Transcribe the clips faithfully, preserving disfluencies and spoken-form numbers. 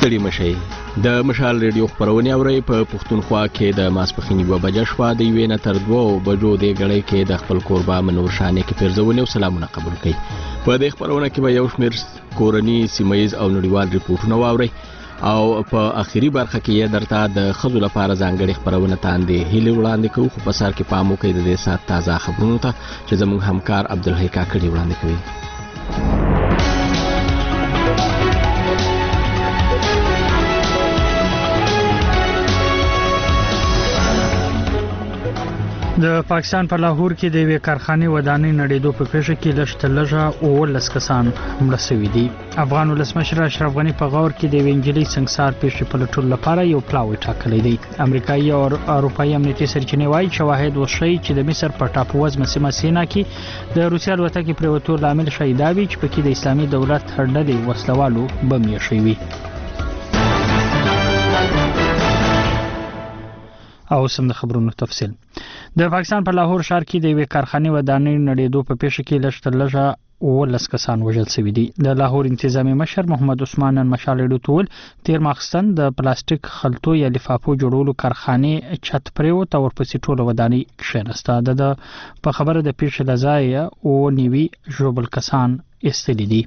ستړي مشئ د مشال ریډیو خبرونه اوري په پښتونخوا کې د ماسپخینی و بجې شوا د یوې نه تر دوه بجو د غړې کې د خپل قربا منور شانې کې پیرزونه او سلامونه قبول کړي. په دې خبرونه کې به یو شمېر کورنی سیمایز او نړیوال ریپورتونه واوري او په اخیری برخه کې درته د خزو لپاره ځانګړي خبرونه تاندې هیله وړاندې کوو. خو په سر کې پام وکړئ د دې سات تازه خبرونو ته چې زموږ همکار عبدالحی کاکړي وړاندې کوي. د پاکستان په لاهور کې د یوې کارخانې ودانۍ نړېدو په پیښه کې لږ تر لږه اوولس کسان مړه شوي دي. افغان ولسمشر اشرف غني په غور کې د یوې نجلۍ سنګسار پیښې په لټولو لپاره یو پلاوی ټاکلی دی. امریکایي او اروپایي امنیتي سرچینې وایي شواهد وښیي چې د مصر په ټاپووزمه سیمه سینا کې د روسیې الوتکې پرېوتو لامل شوی دا وي چې پکې د اسلامي دولت ډلې وسلوالو بم ایښی وي. او سم د خبرونو تفصیل. د پاکستان په لاهور ښار کې د یوې کارخانې ودانۍ نړېدو په پیښه کې لږ تر لږه اوولس کسان وژل شوي دي. د لاهور انتظامی مشر محمد عثمان نن مشال ډوټول تیر ماخستن د پلاستیک خلطو یا لفافو جوړولو کارخانې چت پریوت او ورپسې ټوله ودانۍ کښېنسته. د په خبره د پیښې لځای او نیوي ژوبل کسان استلی دي.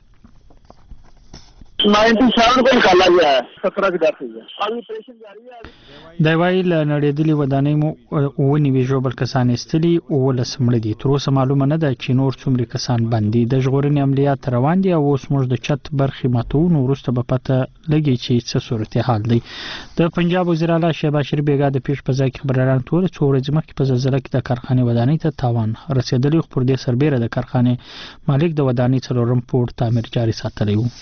सत्तानवे को निकाला गया है, सत्रह की डेथ हुई है. अभी ऑपरेशन जारी है. د وایل نړېدلې ودانۍ مو ونیوي ژوبل کسان استلی او لسمړ دي. تر اوسه معلومه نه ده چې نور څومره کسان باندې د ژغورنې عملیات روان دي او اوس موږ د چت برخې ماتون ورسته به پته لګي چې څه صورت حال دی. د پنجاب وزیر اعلی شهباز شریف بیګا د پیښ په ځای کې خبران ټول څو ورځې مخکې په زلزلہ کې د کارخانې ودانۍ ته تاوان رسیدلی خو پر دې سربېره د کارخانې مالک د ودانۍ څلورم پور تعمیر جاري ساتلی و.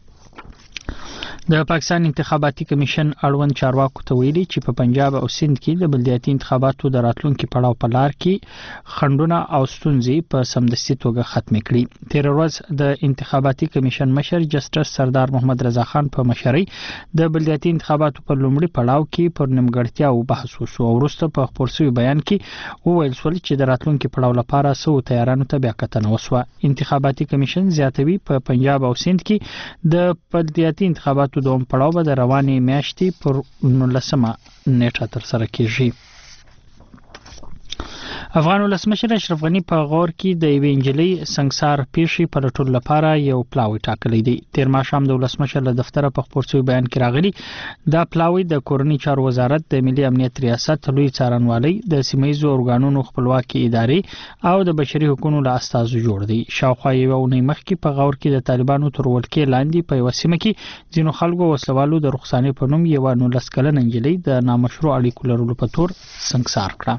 د پاکستان انتخاباتي کمیشن اړوند چارواکو ته ویلي چې په پنجاب او سند کې د بلدیاتي انتخاباتو د راتلونکو پړاو په لار کې خندونه او ستونزې په سمدستي توګه ختم کړي. تیر ورځ د انتخاباتي کمیشن مشر جسټس سردار محمد رضا خان په مشرۍ د بلدیاتي انتخاباتو په لومړي پړاو کې پر نیمګړتیاو بحث وشو او وروسته په خپل شوی بیان کې وویل شول چې د راتلونکو پړاو لپاره سو تیارانو ته بیا کتنه وشوه. انتخاباتي کمیشن زیاتوي په پنجاب او سند کې د بلدیاتي انتخاباتو دوم پړاو به د روانې میاشتې پر نولسمه نیټه تر سره کیږي. افغان ولسمشر اشرف غني په غور کې د یوې نجلۍ سنگسار پیښې په لټولو لپاره یو پلاوی ټاکلی دی. تیر ماښام د ولسمشر له دفتره په خپور شوی بیان کې راغلی دا پلاوی د کورنۍ چارو وزارت د ملي امنیت ریاست لوی څارنوالۍ د سیمایي ارګانونو خپلواکي ادارې او د بشري حقوقو له استازو جوړ دی. شاوخوا یو اونۍ مخکې په غور کې د طالبانو تر ولکې لاندې په یو سیمه کې ځینو خلکو وسلوالو د رخصانې په نوم یو نولس کلنه نجلۍ د نامشروع اړیکو لرلو په تور سنگسار کړه.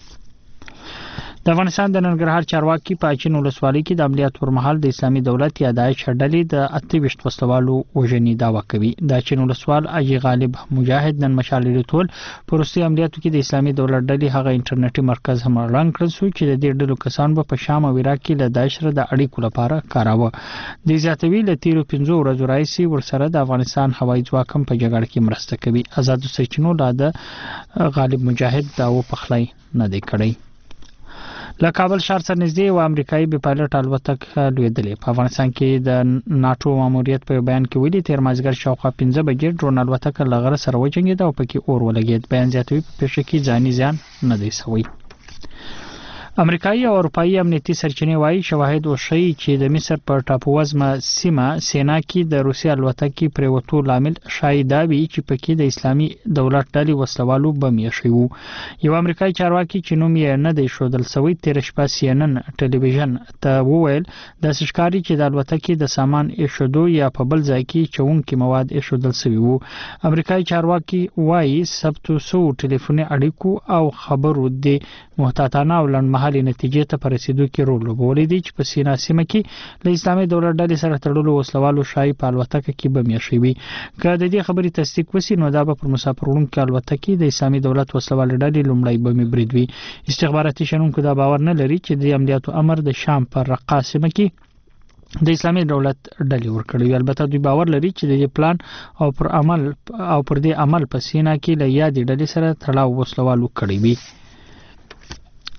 د افغانستان د ننګرهار چارواکي په اچین ولسوالۍ کې د عملیات پر مهال د اسلامي دولت یا داعش ډلې د اته ویشت وسلوالو وژنې دعوا کوي. د اچین ولسوال اجي غالب مجاهد نن مشال ډوټول پروستي عملیاتو کې د اسلامي دولت ډلې هغه انټرنیټي مرکز هم اعلان کړ چې د دې ډلو کسان به په شام او عراق کې له داعش سره د اړیکو لپاره کاراوه. د زیاتوي له تیرو پنځو ورځو راځي ورسره د افغانستان هوایي ځواک هم په جګړه کې مرسته کوي. آزاد سرچینو لا د غالب مجاهد داو پخلای نه دی کړی. له کابل ښار سره نږدې و امریکایي بي پایلټ الوتکه لوېدلې. په افغانستان کې د ناتو ماموریت په بیان کې ویلي تیر مازیګر شاوخوا پنځه بجې ډرون الوتکه له غره سره وجنګېده او پکې اور ولګېد. بیان زیاتوي په پیښه کې ځاني زیان نه دی شوی. امریکایي او اروپایي امنیتي سرچینې وایي شواهد وښیي چې د مصر په ټاپووزمه سیمه سینا کې د روسیې الوتکې پرېوتو لامل شاید دا وي چې پکې د اسلامي دولت ډلې وسلوالو بم ایښی وو. یو امریکایي چارواکي چې نوم یې نه دی ښودل شوی تېره شپه سی ان ان ټلویزیون ته وویل داسې ښکاري چې د الوتکې د سامان ایښودو یا په بل ځای کې چونکي مواد ایښودل شوي وو. امریکایي چارواکي وایي ثبتو شوو ټلیفوني اړیکو او خبرو د محتاطانه او لنډمهالې نتیجې ته په رسیدو کې رول لوبولی دی چې په سینا سیمه کې له اسلامي دولت ډلې سره تړلو وسلوالو شایي په الوتکه کې بم ایښی وي. که د دې خبرې تصدیق وشي نو دا به پر مسافروړونکو الوتکې د اسلامي دولت وسلوال ډلې لومړی بمي برید وي. استخباراتي شنونکو دا باور نه لري چې د عملیاتو امر د شام پر رقا سیمه کې د اسلامي دولت ډلې ورکړي. البته دوی باور لري چې د دې پلان او پر عمل او پر دې عمل په سینا کې له یادې ډلې سره تړاو وسلوالو کړی وي.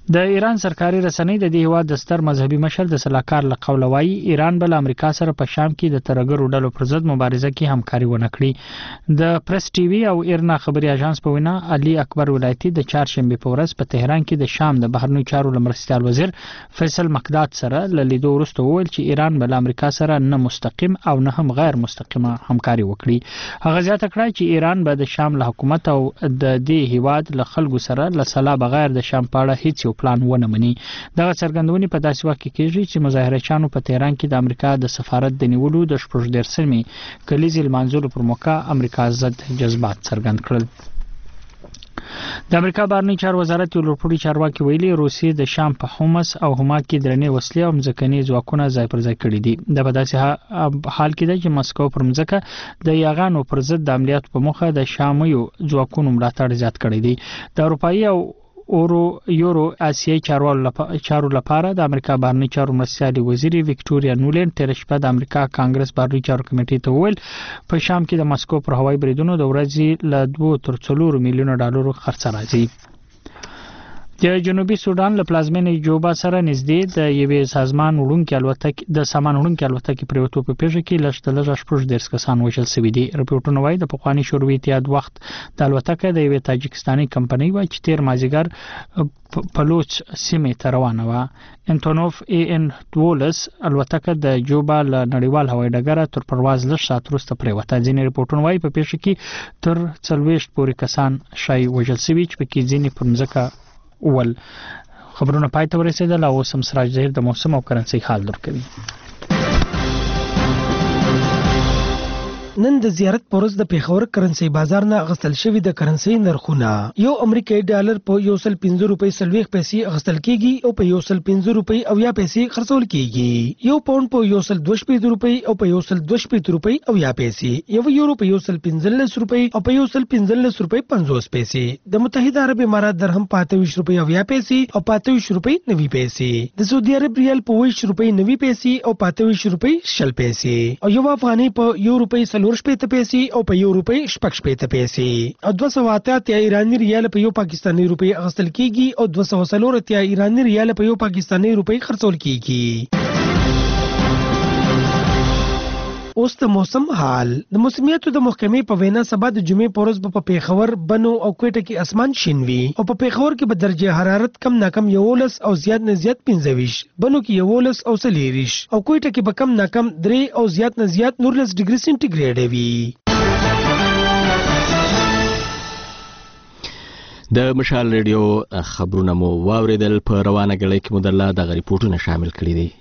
د ایران سرکاري رسنۍ د دې هیواد د ستر مذهبي مشر د سلاکار له قوله وایي ایران بل امریکا سره په شام کې د ترګرو ډلو پر ضد مبارزه کې همکاري ونه کړي. د پریس ټي وي او ایرنا خبري اژانس په وینا علي اکبر ولایتي د چهارشنبه په ورځ په تهران کې د شام د بهرنیو چارو لمرستیال وزیر فیصل مقداد سره له لیدو وروسته وویل چې ایران بل امریکا سره نه مستقیم او نه هم غیر مستقیمه همکاري وکړي. هغه زیاته کړه چې ایران به د شام له حکومت او د دې هیواد له خلکو سره له سلا بغیر د شام په اړه هیڅ یو پلان ونه مني. دغه څرګندونې په داسې وخت کې کېږي چې مظاهرچیانو په تهران کې د امریکا د سفارت د نیولو د شپږ دېرشمې کلیزې لمانځلو پر موقع امریکا ضد جذبات څرګند کړل. د امریکا بهرنی چارو وزارت یو لوړپوړي چارواکي ویلي روسیې د شام په حمص او حما کې درنې وسلې او ځمکني ځواکونه ځای پر ځای کړي دي. د په داسې حال کې ده چې مسکو پر ځمکه د یاغانو پر ضد د عملیاتو په موخه د شامیو ځواکونو ملاتړ زیات کړی دی. د اروپایي او اورو یورو آسیایي چارو لپاره د امریکا بهرنی چارو مرستیالي وزیر وکټوریا نولند تیر شپه د امریکا کانګرس بهرنی چارو کمیټې ته وویل په شام کې د مسکو پر هوایي بریدونو د ورځې له دوه تر څلور میلیونه ډالرو خرڅ راځي. د جنوبي سودان له پلازمینې جوبا سره نږدې د یوې سازمان وړونکي الوتکې د سامان وړونکي الوتکې پریوتو په پیښه کې لږ تر لږه شپږ دېرش کسان وژل شوي دي. رپورټونه وایي د پخواني شوروي اتحاد وخت د الوتکه د یوې تاجکستاني کمپنۍ وه چې تیر مازدیګر پلوچ سیمې ته روانه وه. انټونوف ای ان دولس الوتکه د جوبا له نړیوال هوایي ډګره تر پرواز لږ ساعت وروسته پریوته. ځینې رپورټونه وایي په پیښه کې تر څلوېښت پورې کسان شای وژل شوي چې پکې ځینې پر مځکه اول. خبرونه پای ته ورسېدل او اوس هم سراج ظهیر د موسم او کرنسي حال درکوي. نن د زیارت پرز د پیښور کرنسي بازار نه غستل شوی د کرنسي نرخونه یو امریکایي ډالر په یو سل پنځه روپۍ سلويخ پیسې غستل کیږي او په یو سل پنځه روپۍ او یا پیسې خرڅول کیږي. یو پاوند په یو سل دوه شپږ روپۍ او په یو سل دوه شپږ روپۍ او یا پیسې. یو یورو په یو سل پنځلس روپۍ او په یو سل پنځلس روپۍ پنځوس پیسې. د متحده عرب امارات درهم په اته ویشت روپۍ او یا پیسې او په اته ویشت روپۍ نوي پیسې. د سعودي عرب ریال په ویشت روپۍ نوي پیسې او په اته ویشت روپۍ شل پیسې. او یو افغاني په یو روپۍ سلور شپېته پیسې او په یو روپۍ شپږ شپېته پیسې. او دوه سوه اته اتیا ایراني ریال په یو پاکستاني روپۍ اخیستل کیږي او دوه سوه څلور اتیا ایراني ریال په یو پاکستاني روپۍ خرڅول کیږي. اوس د موسم حال. د موسمیاتو د محکمې په وینا سبا د جمعې په ورځ په پیښور بنو او کوټه کې اسمان شین وي او په پیښور کې به درجه حرارت کم ناکم یولس او زیات نه زیات پنځه ویشت، بنو کې یولس او څلېرویشت او کوټه کې به کم ناکم درې او زیات نه زیات نورلس ډیګري سنټیګریډ وي. د مشال ریډیو خبرونه مو واوریدل. په روانه غړي کې مدله د ریپورتونه شامل کړي دي.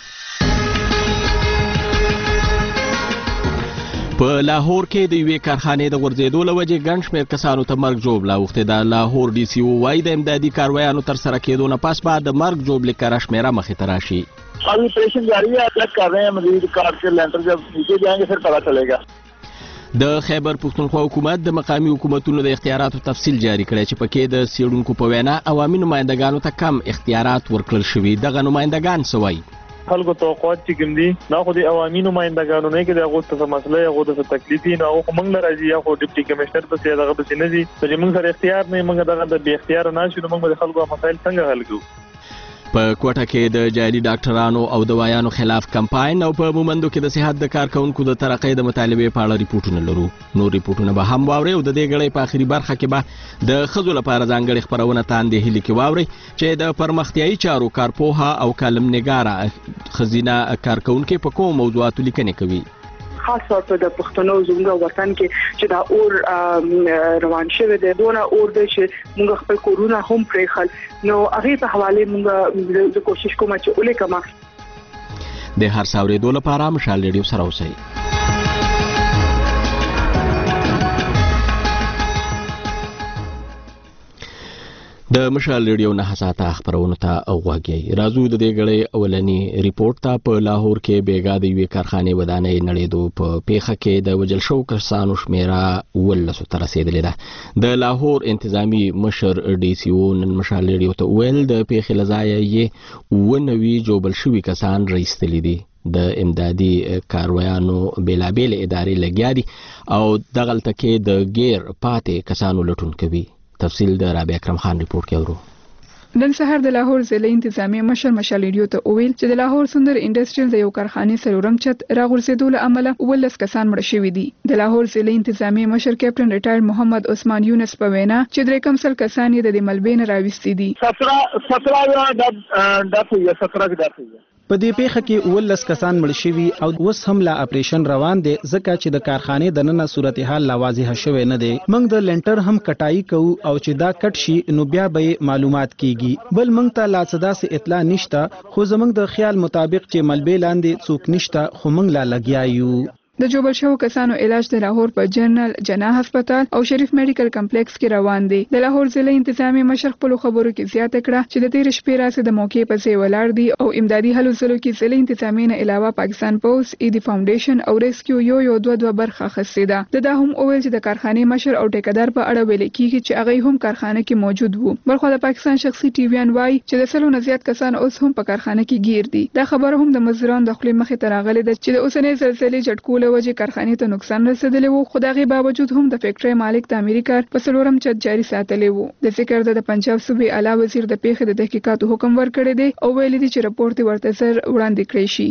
په لاهور کې د یوې کارخانې د غورځېدو له وجې ګڼ شمېر کسانو ته مرګ ژوبله اوښتې ده. لاهور ډي سي او وایي د امدادي کاروایانو تر سره کېدو نه پس به د مرګ ژوبلې کره شمېره مخې ته راشي. ابھی آپریشن جاری ہے، چیک کر رہے ہیں مزید کار کے لینٹر جب نیچے جائیں گے پھر پتا چلے گا. د خیبر پښتونخوا حکومت د مقامی حکومتونو د اختیاراتو تفصیل جاری کړی چې پکې د څېړونکو په وینا عوامي نمایندګانو ته کم اختیارات ورکړل شوي. دغه نمایندګان څه وایي؟ خلکو توقعات چې کوم دي دا خو د عوامي نمایندګانو نه کې د هغو څه مسله هغو د تکلیف دي نو خو موږ نه راځي یا خو ډیپټي کمشنر پسې دغه پسې نه دي چې موږ سره اختیار نه موږ دغه د بې اختیار نه شو موږ د خلکو مسایل څنګه حل کوو. په کوټه کې د جعلي ډاکټرانو او دوايانو خلاف کمپاین او په مومندو کې د صحت د کارکونکو د ترقۍ د مطالبې په اړه ریپورتونه لرو. نور ریپورتونه به هم واورئ او د دې غړي په اخري برخه کې به د ښځو لپاره ځانګړې خپرونه تاندې هیلې کې واورئ چې د پرمختیایي چارو کارپوهه او کالم نګاره ښځینه کارکونکې په کومو موضوعاتو لیکنې کوي. خاص طور په د پښتنو زموږ وطن کې چې دا اور روان شوی دی دونه اور دی چې موږ خپل کورونه هم پرېښل نو هغې په حواله موږ د کوشش کوم چې ولیکم. د هر څه اورېدو لپاره مشال ریډیو سره اوسئ. د مشال ریډیو نه ساعته خبرونه ته غوږی راځو د دې غړي اولنی ریپورت ته. په لاهور کې بیګا د یوې کارخانې ودانۍ نړېدو په پیښه کې د وجل شو کسانو شمیره ولسو ته رسیدلې ده. د لاهور انتظامی مشر ډي سي او نن مشال ریډیو ته ویل د پیښې لځایه یې ونوي جوبل شوي کسان رئیستلي دي. د امدادي کاروایانو بیلابیل ادارې لګیا دي او دغلته کې د غیر پاتې کسانو لټون کوي. تفصیل د رابع اکرم خان ریپورت کې اورو. نن سهار د لاهور ضلع انتظامی مشر مشال ریډیو ته وویل چې د لاهور سندر انډستریل د یو کارخانې سلورم چت راغورځېدو له امله ولس کسان مړه شوي دي. د لاهور ضلع انتظامی مشر کیپټن ریټایر محمد عثمان یونس په وینا چې درې کم سل کسان یې د ملبې نه راوستي دي. سترہ ډاټ ہوئی سترہ کی ډاټ ہوئی. په دې پیښه کې ولس کسان مړ شوي او اوس هم لا اپریشن روان دی ځکه چې د کارخانې د ننه صورتحال لا واضح شوی نه دی. موږ د لنټر هم کټای کوو او چې دا کټ شي نو بیا به معلومات کیږي. بل موږ ته لا څه داسې اطلاع نشته خو زموږ د خیال مطابق چې ملبې لاندې څوک نشته خو موږ لا لګیا یو. د جوبل شو کسانو علاج د لاهور په جنرال جنا هسپتال او شریف میډیکل کمپلیکس کې روان دي. د لاهور ضلع انتظامی مشر خپل خبرو کې زیاته کړه چې د تیر شپې راځي د موقع په ځای ولاړ دي او امدادي هلو ځلو کې ضلع انتظامی نه علاوه پاکستان پولیس ایدی فاونډیشن او ریسکیو یو یو دوه دوه برخه خسته ده. د دا هم اول چې د کارخانې مشر او ټیکدار په اړه ویل کیږي چې هغه هم کارخانه کې موجود وو. بلخو د پاکستان شخصي ټي وی ان وايي چې د سلو نه زیات کسان اوس هم په کارخانه کې گیر دي. دا خبره هم د مزدورانو د خپل مخې ته راغلي ده چې د اوسنۍ زلزلې جټکول وجه کارخانې نقصان رسیدلی وو خو دغه باوجود هم د فیکټری مالک د امریکا په سلورم چت جاری ساتلی وو. د ذکر د پنجاب صوبې اعلی وزیر د پیښې د تحقیقاتو حکم ورکړی دی او ویلي دي چې راپورټ ورته سر وړاندې کړی شي.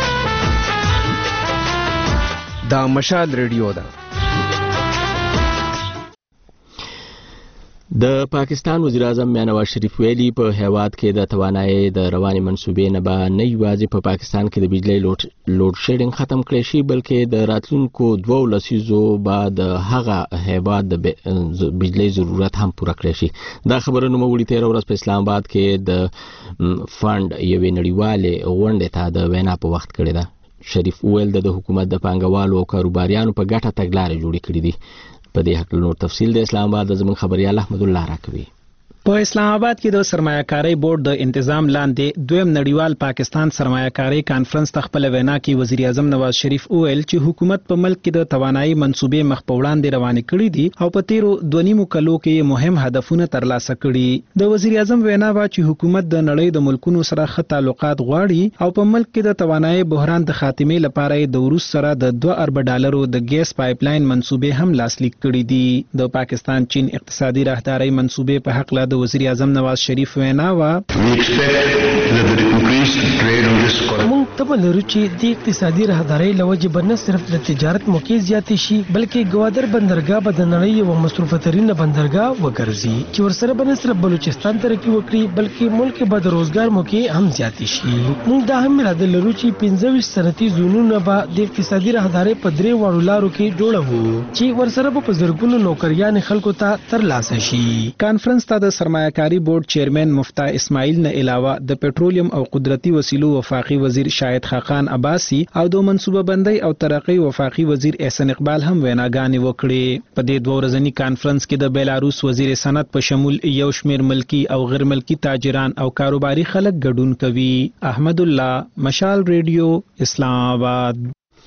دا مشال ریډیو ده. د پاکستان وزیر اعظم میاں نواز شریف ویلي په هیواد کې د توانایي د رواني منصوبې نه به نه یوازې په پاکستان کې د بجلی لوډ شیډینګ ختم کړي شي بلکې د راتلونکو دوو لسیزو به د هغه هیواد د بجلی ضرورت هم پوره کړي شي. دا خبره نوموړي تېره ورځ په اسلام آباد کې د فند یوې نړیوالې غونډې ته د وینا په وخت کړې ده. شریف وویل د حکومت د پانګوالو او کاروباریانو په ګټه تګلارې جوړې کړې دي. په دې حق نور تفصیل د اسلام آباد د زموږ خبريال احمد الله راکوي. په اسلام آباد کې د سرمایه‌کارۍ بورډ د تنظیم لاندې دویم نړیوال پاکستان سرمایه‌کارۍ کانفرنس ته خپل وینا کې وزیر اعظم نواز شریف وویل چې حکومت په ملک کې د توانایي منصوبې مخ په وړاندې روانې کړې دي او په تیرو دوه نیمو کلو کې مهم هدفونه ترلاسه کړي. د وزیر اعظم وینا وا چې حکومت د نړۍ د ملکونو سره ښه تعلقات غواړي او په ملک کې د توانایي بحران د خاتمې لپاره د روس سره د دوه ارب ډالرو د ګیس پایپلاین منصوبې هم لاسلیک کړي دي. د پاکستان چین اقتصادي راهدارۍ منصوبې په حق له د وزیر اعظم نواز شریف وینا وا موږ تمه لرو چې د اقتصادي راهدارۍ لوجه به نه صرف د تجارت موقع زیاتې شي بلکې ګوادر بندرګاه به د نړۍ یو مصروفه ترینه بندرګاه وګرځي چې ورسره به نه صرف بلوچستان ترقي وکړي بلکې ملک به د روزګار موقع هم زیاتې شي. موږ دا هم اراده لرو چې پنځه ویشت صنعتي زونونه به د اقتصادي راهدارۍ په درې واړو لارو کې جوړوو چې ورسره به په زرګونو نوکریان خلکو ته ترلاسه شي. کانفرنس ته د سرمایه‌کاري بورډ چیرمن مفتاح اسماعیل نه علاوه د پټرولیم او قدرتي وسیلو وفاقي وزیر شاهد خاقان عباسی او د منصوبه بندۍ او ترقی وفاقي وزیر احسان اقبال هم ویناګانې وکړې. په دې دوه ورځني کانفرنس کې د بیلاروس وزیر صنعت په شمول یو شمیر ملکی او غیر ملکی تاجران او کاروباري خلک ګډون کوي. احمد الله مشال ریډیو اسلام آباد.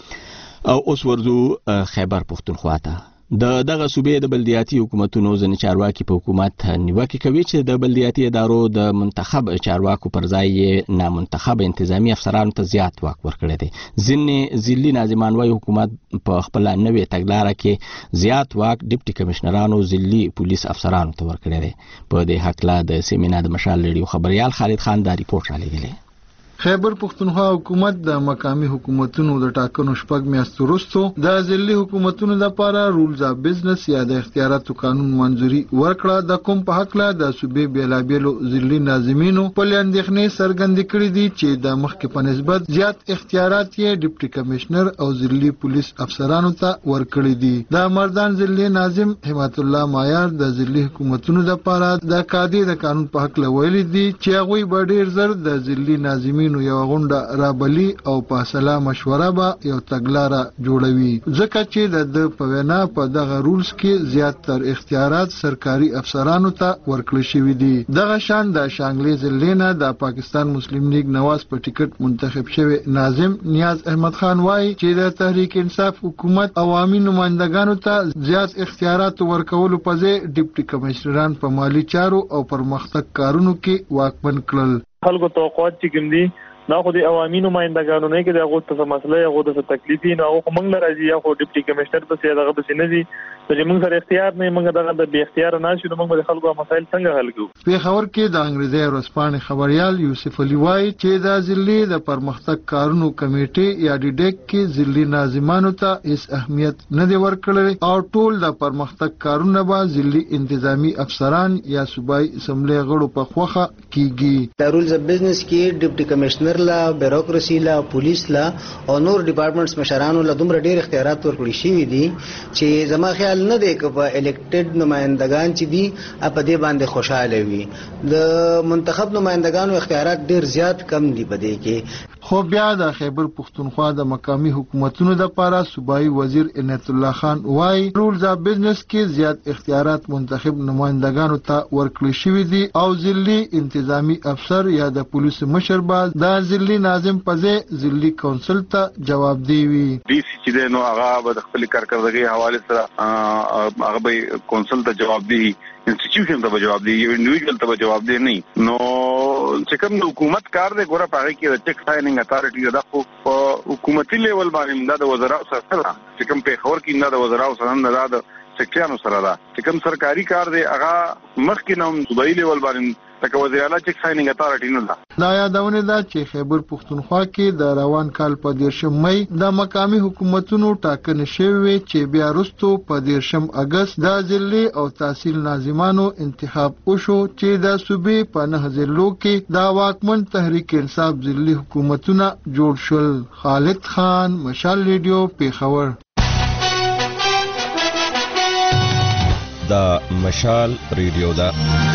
او اوس ورځو خیبر پښتونخوا ته. د دغه صوبې د بلدیاتي حکومتونو ځینې چارواکي په حکومت نیوکه کوي چې د بلدیاتي ادارو د منتخب چارواکو پر ځای یې نامنتخب انتظامی افسرانو ته زیات واک ورکړی دی. ځینې ځلي ناظمان وايي حکومت په خپله نوې تګلاره کې زیات واک ډیپټي کمشنرانو ځلي پولیس افسرانو ته ورکړی دی. په دې هکله د سیمینار د مشال ریډیو خبريال خالد خان دا ریپورټ رالیږلی. خیبر پښتونخوا حکومت د مقامی حکومتونو د ټاکنو شپږ میاشتو وروسته د ځلي حکومتونو لپاره رولز اف بزنس یا د اختیاراتو قانون منځوري ورکړه. د کوم په حق له د صوبې بیلابیلو ځلي ناظمینو په اندېښنې څرګندې کړې دي چې د مخکې په نسبت زیات اختیارات یې ډیپټي کمشنر او ځلي پولیس افسرانو ته ورکړي دي. د مردان ځلي ناظم همت الله مایار د ځلي حکومتونو لپاره د کادي د قانون په حق له ویلي دي چې هغوی به ډیر زر د ځلي ناظمین نو یو غونډه رابلی او په سلا مشوره به یو تګلاره جوړوي ځکه چې د د په وینا په دغه رولز کې زیات تر اختیارات سرکاري افسرانو ته ورکړل شوي دي. دغه شان د شانګلې ضلع نه د پاکستان مسلم لیگ نواز په ټیکټ منتخب شوی ناظم نیاز احمد خان وایي چې د تحریک انصاف حکومت عوامي نمائندګانو ته زیات اختیارات ورکولو په ځای ډیپټي کمشنران په مالی چارو او پرمختګ کارونو کې واکمن کړل. خلکو توقعات چې کوم دي نه خو د عوامي نمائندګانو نه کې د هغه څه مسله هغه د تکلیفي نه هغه موږ لراځي یا خو ډیپټي کمشنر په سیاده هغه بس نه دي چې موږ سره اختیار نه موږ دغه د بی اختیار نه شو موږ د خلکو مسایل څنګه حل کوو. په خبر کې د انګریزي ورسپانې خبريال یوسف علي وای چې د ضلع د پرمختګ کارونو کمیټې یا ډي ډیک کې ضلع ناظمانو ته هیڅ اهمیت نه دی ورکړل او ټول د پرمختګ کارونه به ضلع انتظامی افسران یا صوبایي اسمبلی غړو په خوخه کیږي. د رولز اف بزنس کې ډیپټي کمشنر لا بیوروکراسي لا پولیس لا او نور ډپارټمنټس مشرانو له دومره ډیر اختیارات ورکړي شوي دي چې زما خیال نه دی چې په الیکټډ نمائندگان چې دي په دې باندې خوشاله وي. د منتخب نمائندگانو اختیارات ډیر زیات کم دي په دې کې. خو بیا د خیبر پختونخوا د مقامی حکومتونو د پاره صوبایي وزیر عنایت الله خان وای رولز اف بزنس کې زیات اختیارات منتخب نمائندگانو ته ورکړل شوي دي او ضلعي انتظامی افسر یا د پولیس مشر باز د ضلعي ناظم په ځای ضلعي کونسل ته جواب دی وي. ډي سي چې نو هغه د خپل کارکړدګۍ حواله سره هغه به کونسل ته جواب دی انسټیټیوشن ته جواب دی یو انډیویډوال ته جواب دی نه نو چې کوم حکومت کار دی ګوره پاره کې د چیک ساينینګ اتارټي د خو حکومتي لیول باندې د وزراء سره چې کوم په خبر کې نه د وزراء سره نه د سکټریانو سره دا چې کوم سرکاري کار دی هغه مخکې نوم صوبایي لیول باندې تک وزیر اعلی چیک ساينینګ اتارټي نه دا دا یادونه ده چې خیبر پختونخوا کې د روان کال په دیرشم مې د مقامی حکومتونو ټاکنې شوې چې بیا وروسته په دیرشم اگست د ضلع او تحصیل ناظمانو انتخاب وشو چې د صوبې په نه ضلعو کې د واکمن تحریک انصاف ضلعي حکومتونه جوړ شول. خالد خان، مشال ریډیو، پیښور. دا مشال ریډیو دا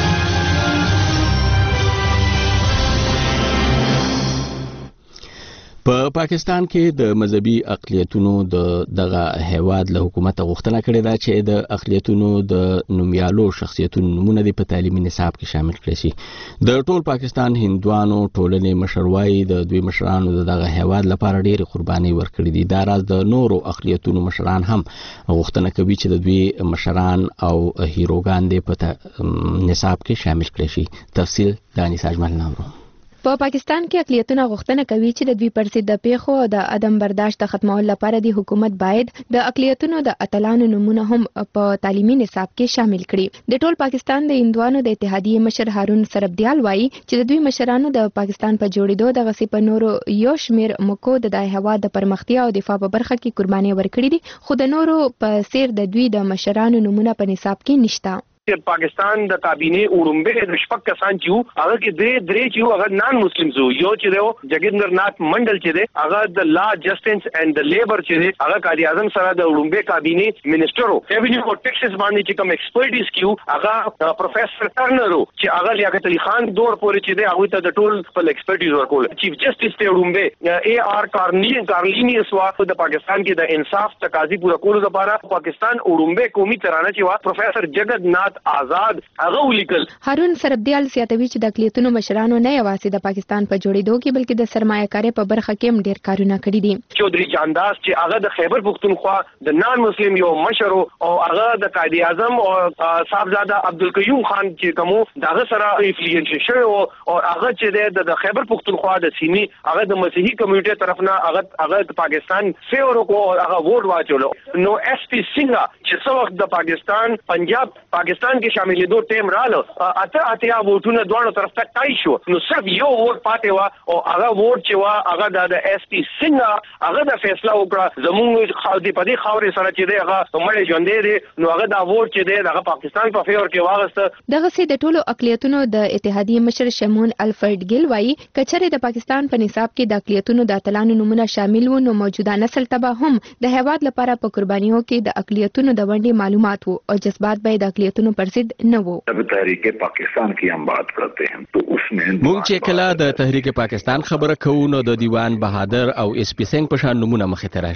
په پا پاکستان کې د مذهبي اقلیتونو د دغه هیواد له حکومت غوښتنه کړې ده چې د اقلیتونو د نومیالو شخصیتونو نمونه د په تعلیمي نصاب کې شامل کړي شي. د ټول پاکستان هندوانو ټولنې مشروي د دوی مشرانو د دغه هیواد لپاره ډېر قرباني ورکړي دي. دا راز د نورو اقلیتونو مشران هم غوښتنه کوي چې د دوی مشران او هیروګان د په نصاب کې شامل کړي شي. تفصیل د انیس اجمل نورو. په پاکستان کې اقلیتونه غوښتنه کوي چې د دوی پر ضد د پیښو او د عدم برداشت د ختمولو لپاره د حکومت باید د اقلیتونو د اتلانو نمونه هم په تعلیمي نصاب کې شامل کړي. د ټول پاکستان د هندوانو د اتحادیې مشر هارون سربدیال وایي چې د دوی مشرانو د پاکستان په جوړېدو د غصې په نورو یو شمیر مکو د د هیواد د پرمختیا او دفاع په برخه کې قرباني ورکړي دي، خو د نورو په څیر د دوی د مشرانو نمونه په نصاب کې نشته. پاکستان د کابینه اورمبه د شپږ کسان چې هغه کې درې درې چې هغه نان مسلم زو یو چې دی جګیندر ناتھ منډل چې دی هغه د لا جسټنس اند د لیبر چې دی هغه قائد اعظم سره د اورمبه کابینه منسٹرو ریونیو او ټیکسز باندې چې کوم ایکسپرټیز کیو هغه پروفیسور ټرنرو چې هغه لیاقت علي خان دور پورې چې دی هغه ته د ټول خپل ایکسپرټیز ورکول. چیف جسټس ته اورمبه ای آر کارنی کارلینی اسوا د پاکستان کې د انصاف تقاضي پوره کولو لپاره پاکستان اورمبه قومي ترانه چې وا پروفیسور جگت ناتھ آزاد هغه ولیکل. هارون سربدیال سیاتوي چې د اقلیتونو مشرانو نه یوازې د پاکستان په جوړېدو کې بلکې د سرمایه‌کارۍ په برخه کې هم ډېر کارونه کړي دي. چودري جانداس چې هغه د خیبر پختونخوا د نان مسلم یو مشر او هغه د قائد اعظم او صاحبزاده عبدالقیوم خان چې کوم دغه سره انفلوئنس شوی او هغه چې د خیبر پختونخوا د سیمې هغه د مسیحي کمیونټي طرف نه هغه هغه د پاکستان فیور کو هغه ووټ واچولو. نو اس پی سنگا چې څو وخت د پاکستان پنجاب پاکستان کې شاملې دوه ټیم رااله اته اتیا ووټونه دوه طرف ته ټای شو، نو صرف یو ووټ پاتې و او هغه ووټ چې و هغه د اس پی سنگا هغه د فیصله وکړه زموږ خاودي په دې خاورې سره چې دی هغه مړ ژوندې دي، نو هغه دا ووټ چې دی هغه پاکستان په فیور کې واغسته. دغه سي د ټولو اقلیتونو د اتحادیې مشر شمون الفرد ګل وایي کچره د پاکستان په نصاب کې د اقلیتونو د اتلانو نمونه شامل و، نو موجوده نسل تبا هم د هیواد لپاره په قربانیو کې د اقلیتونو د ونډې معلومات وو او جذبات به د اقلیتونو پر ضد نه وو. تحریک پاکستان کی ہم بات کرتے ہیں تو اس میں موږ چې کله د تحریک پاکستان خبره کوو نو د دیوان بهادر او اس پی سنگ په شان نمونه مخې ته راشي.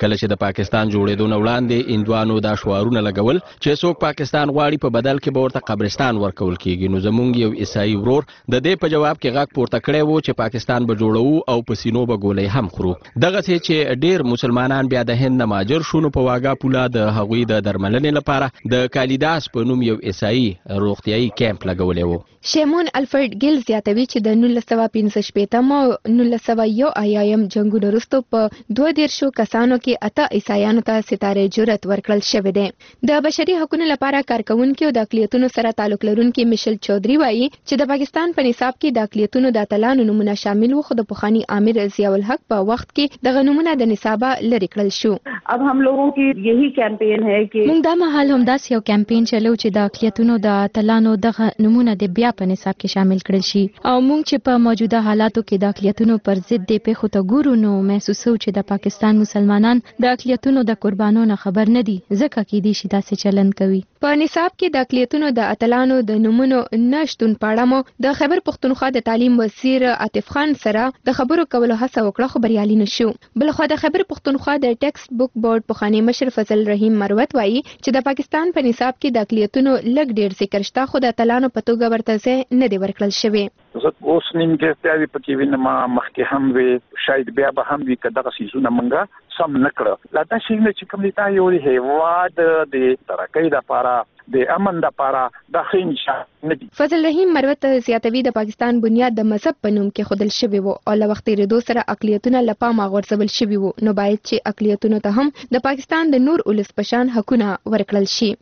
کله چې د پاکستان جوړېدو نه وړاندې هندوانو دا شعارونه لګول چې څوک پاکستان غواړي په بدل کې به ورته قبرستان ورکول کیږي. نو زمونږ یو عیسائی ورور د دې په جواب کې غږ پورته کړی و چې پاکستان به جوړو او په سینو به ګولۍ هم خورو. دغه چې ډیر مسلمانان بیا د هند نه مهاجر شو نو په واګا پوله د هغوی د درملنې لپاره د کالیداس په نوم یو عیسائی روغتیايي کیمپ لګولی و. شیمون الفرد ګیل زیاتوي چې د نولس سوه پنځه شپېتم او نولس سوه یو ایایم جنګونو وروسته په دوه دیرشو کسانو کې اته عیسایانو ته ستارې جرأت ورکړل شوی دی. د بشري حقوقو لپاره کارکونکي او د اقلیتونو سره تعلق لرونکي مشل چودري وایي چې د پاکستان په نصاب کې د اقلیتونو د اتلانو نمونه شامل و، خو د پخواني امیر ضیاء الحق په وخت کې دغه نمونه د نصابه لرې کړل شو. अब हम लोगों की यही कैंपेन है कि موږ دا مهال هم داسې یو کمپاین چلو چې د اقلیتونو د اتلانو دغه نمونه د بیا په نصاب کې شامل کړل شي او موږ چې په موجوده حالاتو کې د اقلیتونو پر ضد د پیښو ته ګورو نو محسوسو چې د پاکستان مسلمانان د اقلیتونو د قربانو نه خبر نه دي، ځکه کې دي چې داسې چلند کوي. په نصاب کې د اقلیتونو د اتلانو د نمونو نشتون پاړه مو د خیبر پښتونخوا د تعلیم وزیر عاطف خان سره د خبرو کولو هڅه وکړه خو بریالي نشو. بلخو د خیبر پښتونخوا د ټیکسټ بک بورډ پخوانی مشر فضل رحیم مروت وایي چې د پاکستان په نصاب کې د اقلیتونو لږ ډیر ذکر شته خو د اتلانو په توګه ورته ځای نه دی ورکړل شوی. زه اوس نیمګړتیاوې پکې وینم، مخکې هم وي، شاید بیا به هم وي که دغه څیزونه موږ سم نه کړه. لا دا شیونه چې کوم دي دا یو د هیواد د ترقۍ دپاره د امن دپاره دا ښه نشان نه دي. فضل رحیم مروت زیاتوي د پاکستان بنیاد د مذهب په نوم کې ښودل شوی و او له وخت تېرېدو سره اقلیتونه له پامه غورځول شوي وو، نو باید چې اقلیتونو ته هم د پاکستان د نور ولس په شان حقونه ورکړل شي.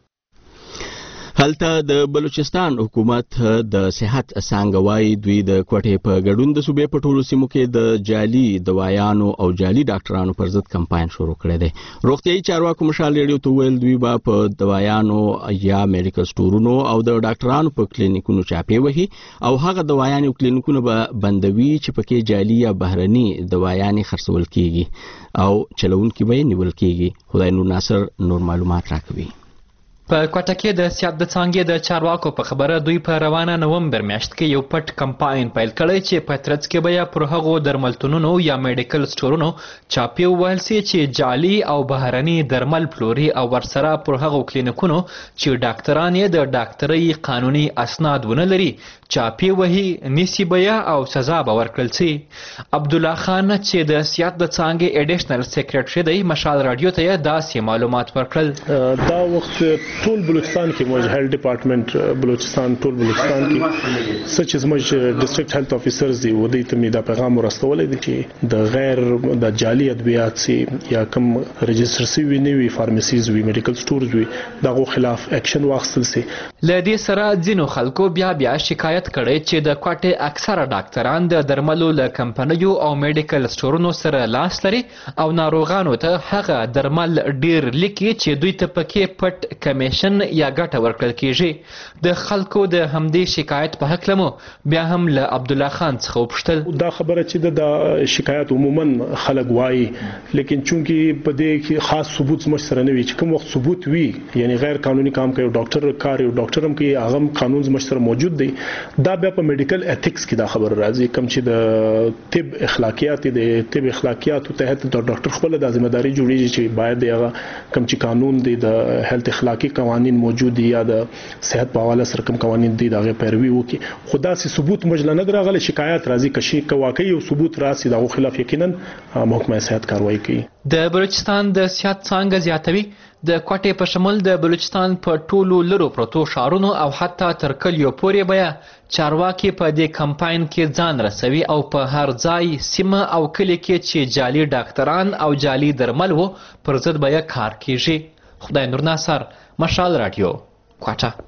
هلته د بلوچستان حکومت د صحت څانګه وایي دوی د کوټې په ګډون د صوبې په ټولو سیمو کې د جعلي دوايانو او جعلي ډاکټرانو پر ضد کمپاین شروع کړی دی. روغتیايي چارواکو مشال ریډیو ته ویل دوی به په دوايانو یا میډیکل سټورونو او د ډاکټرانو په کلینیکونو چاپې وهي او هغه دوايانې او کلینیکونه به بندوي چې پکې جعلي یا بهرني دوايانې خرڅول کیږي او چلونکي به نیول کیږي. خدای نور ناصر نور معلومات راکوي. په کوټه کې د سیاست د څانګې د چارواکو په خبره دوی په روانه نومبر میاشت کې یو پټ کمپاین پیل کړی چې په ترڅ کې به پر هغو درملتونونو یا میډیکل سټورونو چاپې ووهل سي چې جعلي او بهرني درمل پلوري او ورسره پر هغو کلینیکونو چې ډاکټران یې د ډاکټرۍ قانوني اسناد ونه لري چاپې وهي نیسي بیا او سزا به ورکړل سي. عبدالله خان چې د سیاست د څانګې اډیشنل سیکریټري دی مشال رادیو ته یې داسې معلومات ورکړل. دا وخت ټول بلوچستان کې موږ هیلث ډپارټمنټ بلوچستان ټول بلوچستان کې سچ از موږ ډسټریکټ هیلث افیسرز دی ودی ته می دا پیغام ورسولې دي چې د غیر د جعلي ادویات سي یا کوم ريجستر سي وي نه وي فارماسيز وي میډیکل سټورز وي دغه خلاف اکشن واخیستل سي. لدې سره ځینو خلکو بیا بیا شکایت کړي چې د کوټې اکثره ډاکټران د درملو له کمپنیو او میډیکل سټورونو سره لاس لري او ناروغانو ته هغه درمل ډیر لیکي چې دوی ته پکې پټ کمی یا ګټه ورکړل کیږي. د خلکو د همدې شکایت په حق لمو بیا هم له عبدالله خان څخه وپوښتل. دا خبره چې د شکایت عموما خلک وایي لیکن چونکی په دې کې خاص ثبوت مش سره نه وي چې کوم وخت ثبوت وي یعنی غیر قانوني کام کوي ډاکټر کار یو ډاکټر هم کوي هغه قانون مش سره موجود دی دا بیا په میډیکل ایتھکس کې دا خبر راځي کوم چې د طب اخلاقیات د طب اخلاقیات تحت د ډاکټر خپل د ځمېداري جوړیږي چې باید هغه کوم چې قانون دی د هیلث اخلاقی قوانین موجود دي یا د صحت په حواله سره کوم قوانین دي دغه پیروي وکي. خدا سي ثبوت مجله نه درغله شکایت راځي کشي کواکي یو ثبوت راسي دغه خلاف یقینا محکمه صحت کاروایی کوي. د بلوچستان د سیاست څانګه زیاتوي د کوټې په شمول د بلوچستان په ټولو لرو پروتو شهرونو او حتی تر کلیو پورې بیا چارواکي په دې کمپاین کې ځان رسوي او په هر ځای سیمه او کلی کې چې جعلي ډاکټران او جعلي درمل وو پر ضد بیا کار کیږي. خدای نور ناصر مشال رادیو کوټه.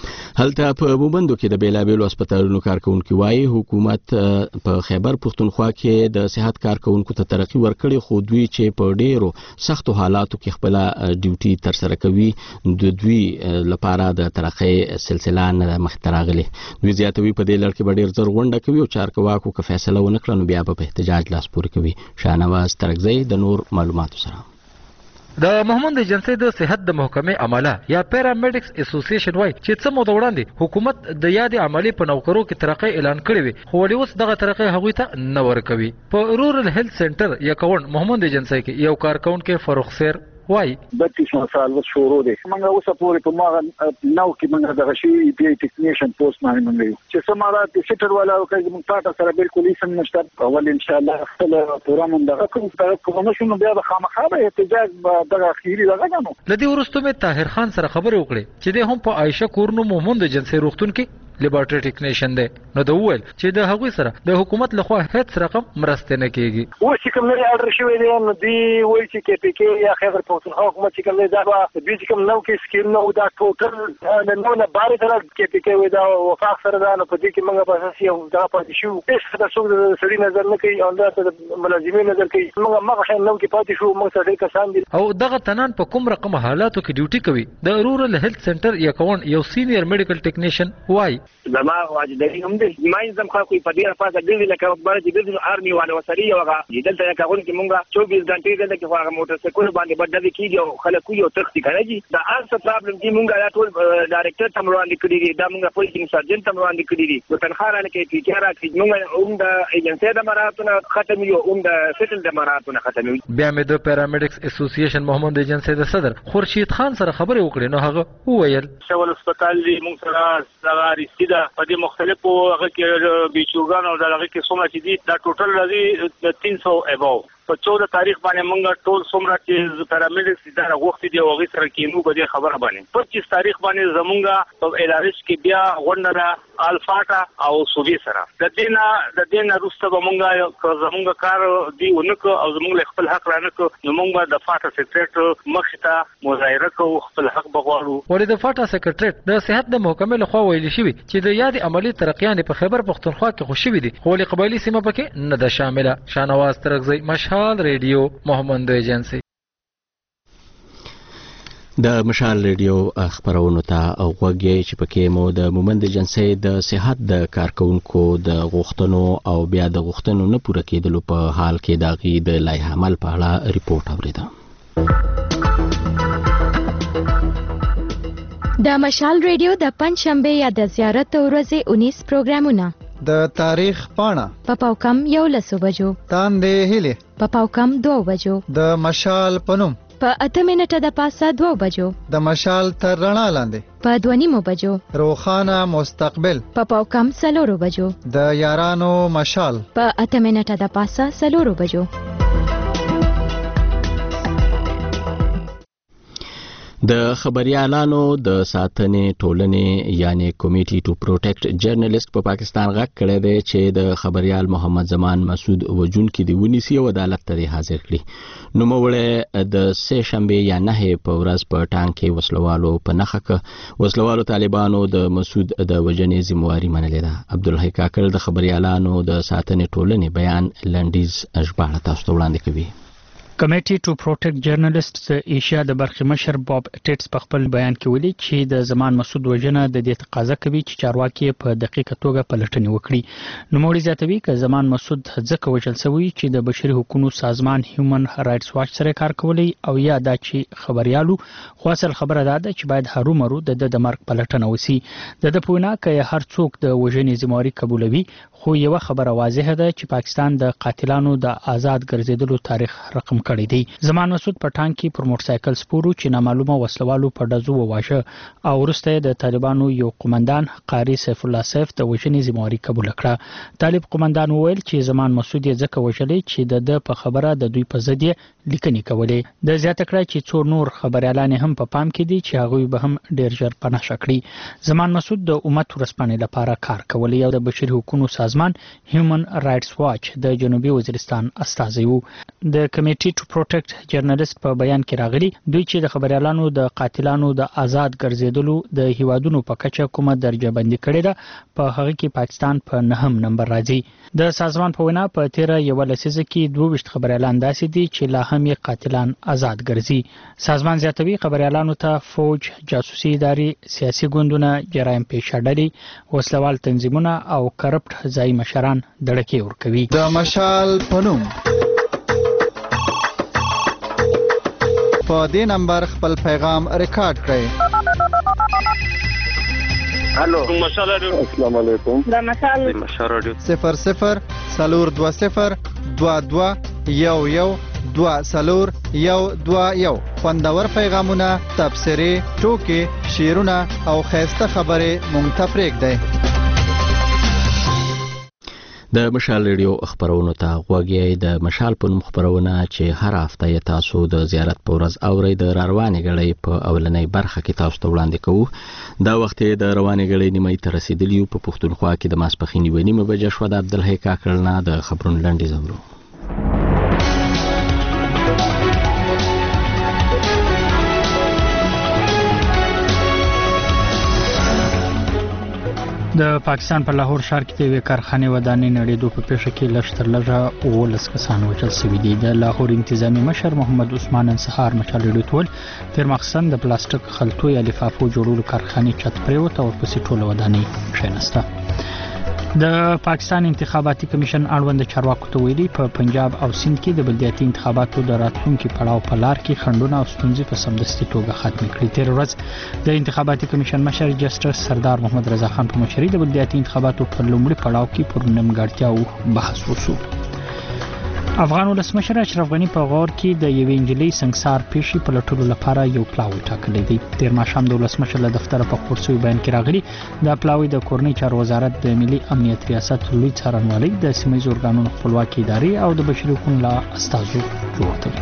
هلته په مومندو کې د بیلابیلو هسپتالونو کارکونکو وایي حکومت په خیبر پښتونخوا کې د صحت کارکونکو ته ترقی ورکړي خو دوی چې په ډیرو سختو حالاتو کې خپل ډیوټي تر سره کوي د دوی لپاره د ترقی سلسله نه مخته راغلي. دوی زیاتوي په دې لړ کې به ډیر زر غونډه کوي او چارواکو که فیصله ونه کړي نو بیا به په احتجاج لاس پورې کوي. شاهنواز ترکزی د نور معلوماتو سره د محمد ایجنسی د صحت د محکمې عمله یا پیرامیډکس اسوسییشن وای چې څه موده وړاندې حکومت د یاد عملی په نوکرو کې ترقی اعلان کړی وي خو ولې اوس دغه ترقی هغوی ته نه ورکوي. په رورل هیلث سنټر یا کون محمد ایجنسی کې یو کارکونکو فاروق سیر وای بتیس سال و شروع دي موږ اوس پورې په ما نو کې موږ د غشي پی ټیکنیشن پوسټ باندې موږ چې سماره د سټر ولا او کې موږ پاټه سره بالکل هیڅ نشته اول ان شاء الله خپل پروګرام دغه کوم کوم شنو بیا د خامخا احتجاج دغه اخیری دغه غنو لدی ورستو می طاهر خان سره خبرې وکړې چې د هم په عائشه کورنو محمد جنسي روغتون کې لیبارټری ټیکنیشن دی نو د وویل چې د هغوی سره د حکومت لخوا هیڅ رقم مرسته نه کیږي. و چې کوم لري اډر شوی دی نو دی وایي چې کې پی کې یا خیبر پختونخوا حکومت چې کوم دا د دې کوم نو کې سکیم نو دا ټوټل نو نه باري تر کې پی کې وای دا وفاق سره دا نو په دې کې موږ په اساس یو دا پاتې شو هیڅ د څوک د سړي نظر نه کوي او دا د ملازمین نظر کوي موږ مغه نو کې پاتې شو موږ سره کسان دي او دغه تنان په کوم رقم حالاتو کې ډیوټي کوي. د رورل هیلث سنټر یا کون یو سینیئر میډیکل ټیکنیشن وای زما واجداري هم دي ما نظام خلکو په دې افاده د دې لکه باندې د دې ارمي والا وسري او هغه دلته کاغون کې مونږه چوبیس غنټې دلته کې هغه موټر سایکل باندې بدل کیږي او خلکو یو تختی کوي دا ارڅ پرابلم دي مونږه لا ټول ډایرکټر تم وړاندې کړی دي دا مونږه پولیس سرجن تم وړاندې کړی دي په تنخواه نه کې چې را کې مونږه اوم د ایجنسی د مراتونه ختم یو اوم د سټل د مراتونه ختم یو. بیا مې د پیرامیډکس اسوسییشن محمد ایجنسی د صدر خورشید خان سره خبرې وکړې نو هغه وویل شول هسپتال دی مونږ سره هغه رسیدا په دې مختلفو هغه کې بیچوګان او دغه کې څومره چې دي دا ټوټل راځي د تین سو اباو په چودہ تاریخ باندې مونږ ټول څومره چې پیرامیډکس اداره غوښتي دی هغه سره کېنو په دې خبره باندې پچیس تاریخ باندې زمونږه په الارش کې بیا غونډه الفاټا او سوبي سره د دینه د دینه روسته مونږه زمونږه کار دی ونکو او زمونږ خپل حق رانکو نو مونږ د فاټا سیکریټر مخته مظاهره کوو خپل حق بغواړو. ولې د فاټا سیکریټریټ د صحت د محکمې لخوا ویل شوی چې د یاد عملی ترقیان په خیبر پختونخوا کې خوشي دي خو له قبایلی سیمه پکې نه ده شامله. شانواز ترغزی مشهد ریډیو محمد ایجنسی. د مشال ریډیو خبرونو ته غوږی چې پکې مو د مومند ایجنسی د صحت د کارکونکو د غوښتنو او بیا د غوښتنو نه پوره کېدلو په حال کې د غي د لایحه عمل په اړه ریپورت اوریده. د مشال ریډیو د پنځ شنبه یا د زیارت ورځې انیس پروګرامونه د تاریخ پاڼه په پاوکم یو لسو بجو تاندې هلي په پاوکم دو بجو د مشال پنوم په اته منټه د پاسه دو بجو د مشال تر رڼا لاندې په دوه نیمو بجو روخانه مستقبل په پاوکم سلورو بجو د یارانو مشال په اته منټه د پاسه سلورو بجو. د خبريالانو د ساتنې ټولنې یعنی کمیټي ټو پروټیکټ جرنالست په پاکستان غږ کړی دی چې د خبريال محمد زمان مسعود وجون کې دی ونیسي او عدالت ته حاضر کړي. نو موږ د سه شنبه یا نه په ورځ په ټانک کې وسلوالو په نخښه وسلوالو طالبانو د مسعود د وجنې ذمہواری منلې ده. عبدالحی کاکړ د خبريالانو د ساتنې ټولنې بیان لنډیز ژباړه تاسو ته وړاندې کوي. کمیټي ټو پروټیکټ جرنالست ایشیا د برخي مشر باب ټیټس په خپل بیان کې ویلي چې د زمان مسعود وژنه د دې تقاضا کوي چې چارواکي په دقیقه توګه پلټنې وکړي. نو موږ زیاتوي چې زمان مسعود ځکه وژل شوی چې د بشري حقوقو سازمان هیومن رائټس واچ سره کار کولی او یا دا چې خبريالو خو اصل خبره ده چې باید هرومرو د د مرګ پلټنه وسی. د د پوینا کې هر څوک د وژنې ذمہواری قبولوي خو یو خبره واضحه ده چې پاکستان د قاتلانو د آزاد ګرځیدلو تاریخ رقم کړی دی. زمان مسعود په ټانک کې پر موټر سایکل سپورو چې نامعلومه وسلوالو په دزو وواشه او ورسته د طالبانو یو قومندان قاری سیف الله سیف د وژنې ذمہواری قبول کړه. طالب قومندان وویل چې زمان مسعود یې ځکه وژلې چې د په خبره د دوی په ضد لیکنې کولې. د زیاته کړه چې څو نور خبريالان هم په پام کې دي چې هغه به هم ډیر ژر پناه شکړي. زمان مسعود د امت ورسپانې لپاره کار کولی او د بشري حقوقو سازمان هیومن رائټس واچ د جنوبي وزیرستان استازی وو. د کمیټي ټو پروټیکټ جرنالست په بیان کې راغلي دوی چې د خبريالانو د قاتلانو د آزاد ګرځیدلو د هیوادونو په کچه کومه درجه بندي کړې ده په هغه کې پاکستان په نهم نمبر راځي. د سازمان په وینا په تیره یو لسیزه کې دوه ویشت خبريالان داسې دي چې لا هم یې قاتلان آزاد ګرځي. سازمان زیاتوي خبريالانو ته فوج، جاسوسي ادارې، سیاسي ګوندونه، جرایم پیشه ډلې، وسلوال تنظیمونه او کرپټ ځای مشران دړکې ورکوي. د مشال پنوم په دې نمبر خپل پیغام ریکارډ کړئ. الو مشال رادیو. السلام علیکم. دا مشال مشال رادیو. صفر صفر سلور دو صفر دو دو یو یو دو سلور یو دو یو. خوندور پیغامونه، تبصرې، ټوکې، شعرونه او ښایسته خبرې مونږ ته پرېږدئ. د مشال ریډیو خبرونو ته غوږی د مشال په نوم خبرونه چې هر هفته یې تاسو د زیارت په ورځ اورئ د روانې غړې په اولنۍ برخه کې تاسو ته وړاندې کوو. دا وخت د روانې غړې نیمه ته رسیدلی په پښتونخوا کې د ماسپښین یوه نیمه بجه شوه. د عبدالحی کاکړ نه د خبرونو لنډیز اورو. د پاکستان په لاهور ښار کې د یوې کارخانې ودانۍ نړېدو په پیښه کې لږ تر لږه اوولس کسان وژل شوي دي. د لاهور انتظامی مشر محمد عثمان انصحار مشال ریډیو ټول تیر مخصن د پلاستیک خلطو یا لفافو جوړولو کارخانې چت پرېوته او ورپسې ټوله ودانۍ کښېنسته. د پاکستان انتخاباتي کمیشن اړوند چارواکو ته ویلي په پنجاب او سند کې د بلدیاتي انتخاباتو د راتلونکي پړاو په لار کې خنډونه او ستونزې په سمدستي توګه ختم کړي. تیر ورځ د انتخاباتي کمیشن مشر جسټس سردار محمد رضا خان په مشرۍ د بلدیاتي انتخاباتو پر لومړي پړاو کې پر نیمګړتیاو بحث وشو. افغان ولسمشر اشرف غنی په غور کې د یوې نجلۍ سنگسار پیښې په لټولو لپاره یو پلاوی ټاکلی دی. تیر ماښام د ولسمشر له دفتره په خپور شوي بیان کې راغلي دا پلاوی د کورنۍ چارو وزارت د ملي امنیت ریاست لوی څارنوالۍ د سیمهییزو ارګانونو خپلواکي ادارې او د بشري حقوقو له استازو جوړ کړی.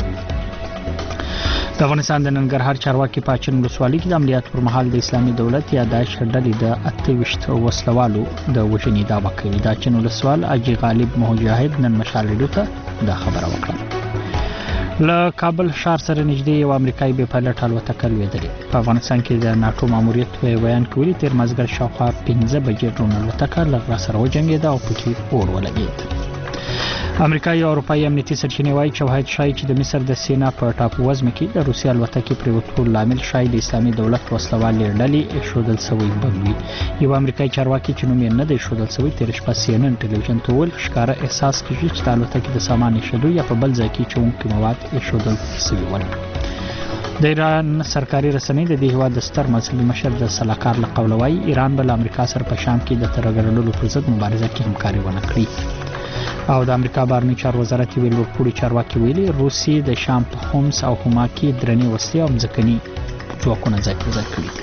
د افغانستان د ننګرهار چارواکي په اچین ولسوالۍ کې د عملیاتو پر مهال د اسلامي دولت یا داعش ډلې د اته ویشت وسلوالو د وژنې دعوه کوي. د اچین ولسوال اجي غالب مجاهد نن مشال ریډیو ته دا خبره وکړه. له کابل ښار سره نږدې یو امریکایي بې پایلټ الوتکه لوېدلې. په افغانستان کې د ناټو ماموریت په بیان کې ویلي تیر مازدیګر شاوخوا پنځه بجې ډرون الوتکه له غره سره وجنګېده او پکې اور ولګېد. امریکایي او اروپایي امنیتي سرچینې وایي چې واحد شای چې د مصر د سینا په ټاپو وزمه کې د روسیې الوتکې پرېوتو لامل شای د اسلامي دولت وسلوالې ډلې ایښودل شوی بم وي. یو امریکایي چارواکي چې نوم یې نه دی ایښودل شوی تېره شپه سی ان ان ټلویزیون ته وویل ښکاره احساس کېږي چې د الوتکې د سامان ایښودو یا په بل ځای کې چونکي مواد ایښودل شوي ول. د ایران سرکاري رسنۍ د دې هېواد د ستر مذهبي مشر د سلاکار له قوله وایي ایران به له امریکا سره په شام کې د ترهګرولو پر ضد مبارزه کې همکاري ونه کړي. او د امریکا بهرنی چارو وزارت یې لوړپوړي چارواکي ویلي روسیې د شام په خومس او حما کې درنې وسلې او ځمکني ځواکونه ځای پر ځای کړي دي.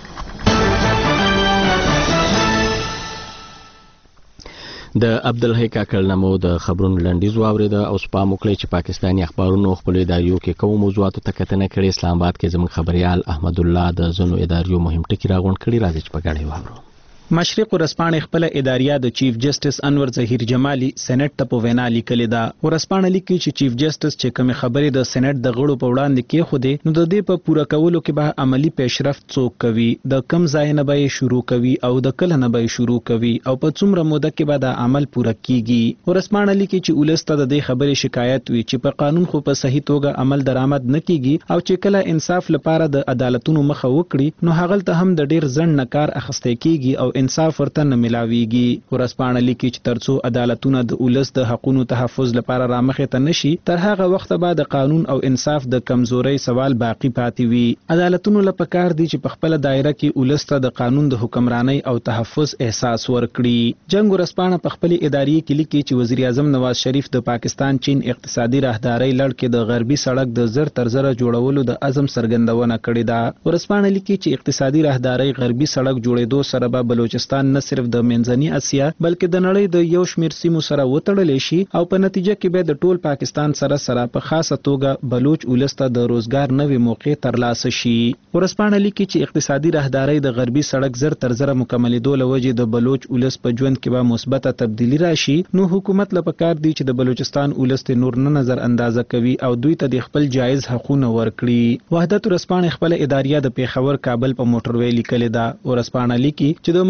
د عبدالحی کاکړ نامو د خبرونو لنډیز واورېده او سپام وکړئ چې پاکستاني اخبارونو خپلو اداریو کې کومو موضوعاتو ته کتنه کړې. اسلام آباد کې زموږ خبريال احمد الله د ځینو اداریو مهم ټکي راغونډ کړي. راځي چې په ګډه یې واورو. مشرق ورسپانې خپل اداریا د چیف جسټس انور ظهیر جمالي سېنات ته په وینا لیکلې ده. ورسپانې لیکي چې چیف جسټس چې کوم خبرې د سېنات د غړو په وړاندې کې خوده نو د دې په پوره کولو کې به عملی پیشرفت څوک کوي، د کم ځای نه به شروع کوي او د کله نه به شروع کوي او په څومره موده کې به د عمل پوره کیږي. ورسپانې لیکي چې ولسته د دې خبرې شکایت وی چې په قانون خو په صحیح توګه عمل درآمد نه کیږي او چې کله انصاف لپاره د عدالتونو مخه وکړي نو هغه ته هم د ډیر ځند نکار اخسته کیږي او انصاف ورته ملاويږي. ورسپانې لیکي چې ترڅو عدالتونه د ولس د حقوقو تحفظ لپاره رامخې ته نشي تر هغه وخت به د قانون او انصاف د کمزوري سوال باقی پاتې وي. عدالتونو لپاره کار دي چې په خپل دایره کې ولس ته د قانون د حکمرانی او تحفظ احساس ورکړي. جنگ ورسپانې په خپل اداري کې لیکي چې وزیر اعظم نواز شریف د پاکستان چین اقتصادي راهداري لړ کې د غربي سړک د زر تر زر جوړولو د عزم څرګندونه کړې ده. ورسپانې لیکي چې اقتصادي راهداري غربي سړک جوړېدو سره به بلوچستان نه صرف د منځني اسیا بلکې د نړۍ د یو شمېر سیمو سره وتړل شي او په نتیجه کې به د ټول پاکستان سره سره په خاصه توګه بلوچ ولسته د روزګار نوې موقع ترلاسه شي. ورسپانې لیکي چې اقتصادي راهداري د غربي سړک زر تر زر مکملېدو لوجې د بلوچ ولس په ژوند کې به مثبته تبدیلی راشي نو حکومت لپاره کار دی چې د بلوچستان ولس ته نور نه نظر اندازه کوي او دوی ته د خپل جایز حقوقونه ورکړي. وحدت ورسپانې خپل اداریا د پیښور کابل په موټروي لیکل ده. ورسپانې لیکي چې د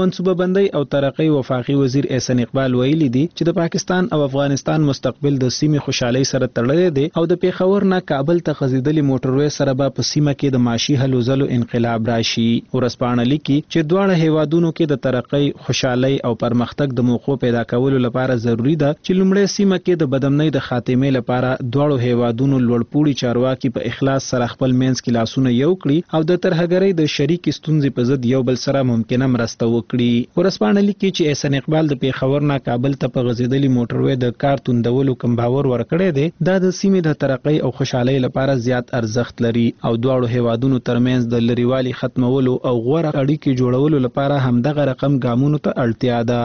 منصوبه بندۍ او ترقۍ وفاقي وزیر احسان اقبال ویلي دي چې د پاکستان او افغانستان مستقبل د سیمې خوشحالۍ سره تړلی دی او د پیښور نه کابل ته غځېدلې موټروي سره به په سیمه کې د معاشي هلو ځلو انقلاب راشي. ورځپاڼه لیکي چې دواړه هیوادونو کې د ترقۍ، خوشحالۍ او پرمختګ د موقعو پیدا کولو لپاره ضروری ده چې لومړی سیمه کې د بدامنۍ د خاتمې لپاره دواړو هیوادونو لوړپوړي چارواکي په اخلاص سره خپل منځ کې لاسونه یو کړي او د ترهګرۍ د شریک ستونزې په ضد یو بل سره ممکنه مرسته وکړي. ورځپاڼه لیکي چې احسان اقبال د پیښور نه کابل ته په غځېدلې موټروي د کار توندولو کوم باور ورکړی دی دا د سیمې د ترقۍ او خوشحالۍ لپاره زیات ارزښت لري او دواړو هیوادونو ترمنځ د لريوالي ختمولو او غوره اړیکې جوړولو لپاره همدغه رقم ګامونو ته اړتیا ده.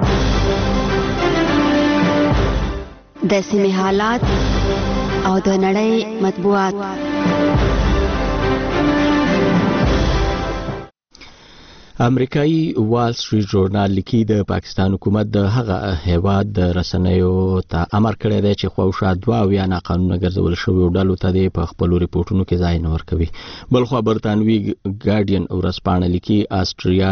د سیمې حالات او د نړۍ مطبوعات. امریکایي وال سټریټ ژورنال لیکي د پاکستان حکومت د هغه هیواد د رسنیو ته امر کړی دی چې خواوشا دوه اویا ناقانونه ګرځول شویو ډلو ته د په خپلو ریپورټونو کې ځای نه ورکوي. بلخوا برطانوي ګارډین ورځپاڼه لیکي آسټریا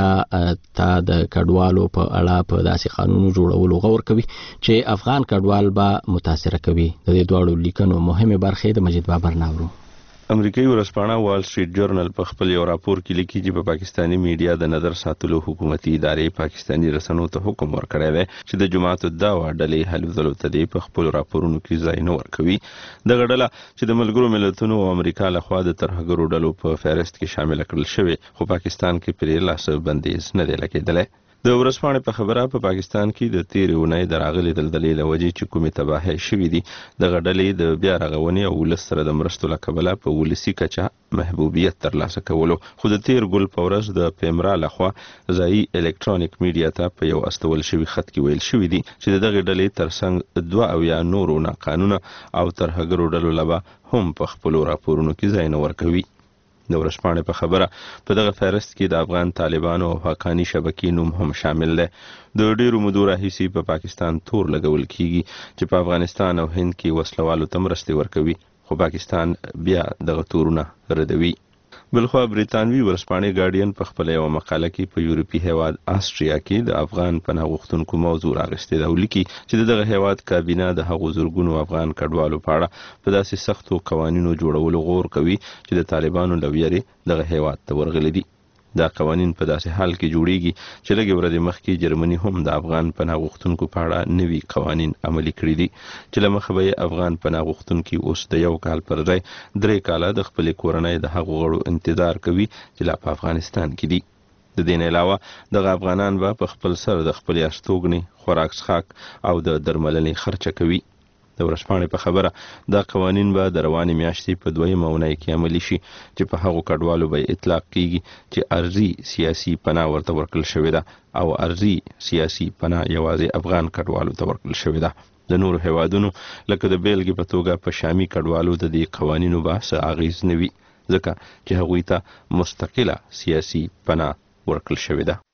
ته د کډوالو په اړه په داسې قانونو جوړولو غور کوي چې افغان کډوال به متاثره کوي. د دې دواړو لیکنو مهمه برخه د مجید بابر ناورو. امریکایي ورځپاڼه وال سټریټ جورنال په خپل یو راپور کې لیکي چې په پاکستاني میډیا د نظر ساتلو حکومتي ادارې پاکستاني رسنیو ته حکم ورکړی دی چې د جماعت الدعوه ډلې هلو ځلو ته په خپل راپورونو کې ځای نه ورکوي. دغه ډله چې د ملګرو ملتونو او امریکا لخوا د ترهګرو ډلو په فهرست کې شامل کړل شوې خو پاکستان کې پرې لاس بندیز نه دی لګېدلی. د ورځپاڼې په خبره په پاکستان کې د تیرې اونۍ د راغلي دلدلې له وجې چې کومې تباهۍ شوې دي دغه ډلې د بیا رغونې او ولس سره د مرستو له کبله په ولسي کچه محبوبیت ترلاسه کولو خو د تیر ګل په ورځ د پیمرا لخوا ځایي الکترونیک میډیا ته په یو استول شوي خط کې ویل شوي دي چې دغه ډلې ترڅنګ دوه اویا نورو ناقانونه او ترهګرو ډلو لبا هم په خپلو راپورونو کې ځای نه ورکوي. د ورځپاڼې په خبره په دغه فهرست کې د افغان طالبانو او حقاني شبکې نوم هم شامل دی. د ډیرو مودو راهیسې په پاکستان تور لګول کیږي چې په افغانستان او هند کې وسلوالو ته مرستې ورکوي خو پاکستان بیا دغه تورونه ردوي. بلخوا بریتانوي ورځپاڼې ګارډین په خپل یو مقاله کې په یورپي هیواد آسټریا کې د افغان پناه غوښتونکو موضوع راغستې ده او لیکي چې دغه هیواد کابینه د هغو زرګونو افغان کډوالو په اړه په داسې سختو قوانینو جوړولو غور کوي چې د طالبانو له ویرې دغه هیواد ته ورغلي دي. دا قوانین په داسې حال کې جوړیږي چې لږې ورځې مخکې جرمني هم د افغان پناه غوښتونکو په اړه نوي قوانین عملي کړي دي چې له مخه به یې افغان پناه غوښتونکي اوس د یو کال پر ځای درې کاله د خپلې کورنۍ د هغو غړو انتظار کوي چې لا په افغانستان کې دي. د دې نه علاوه دغه افغانان به په خپل سر د خپلې استوګنې خوراک څښاک او د درملنې خرچه کوي. د ورځپاڼې په خبره دا قوانین به د روانې میاشتې په دویمه اونۍ کې عملي شي چې په هغو کډوالو به اطلاق کیږي چې ارضي سیاسي پناه ورته ورکړل شوې ده او ارضي سیاسي پناه یوازې افغان کډوالو ته ورکړل شوې ده. د نورو هیوادونو لکه د بیلګې په توګه په شامي کډوالو د دې قوانینو به څه اغیز نه وي ځکه چې هغوی ته مستقله سیاسي پناه ورکړل شوې ده.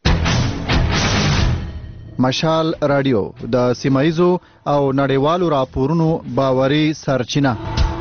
مشال رادیو د سیمایزو او نړیوالو راپورونو باوري سرچینه.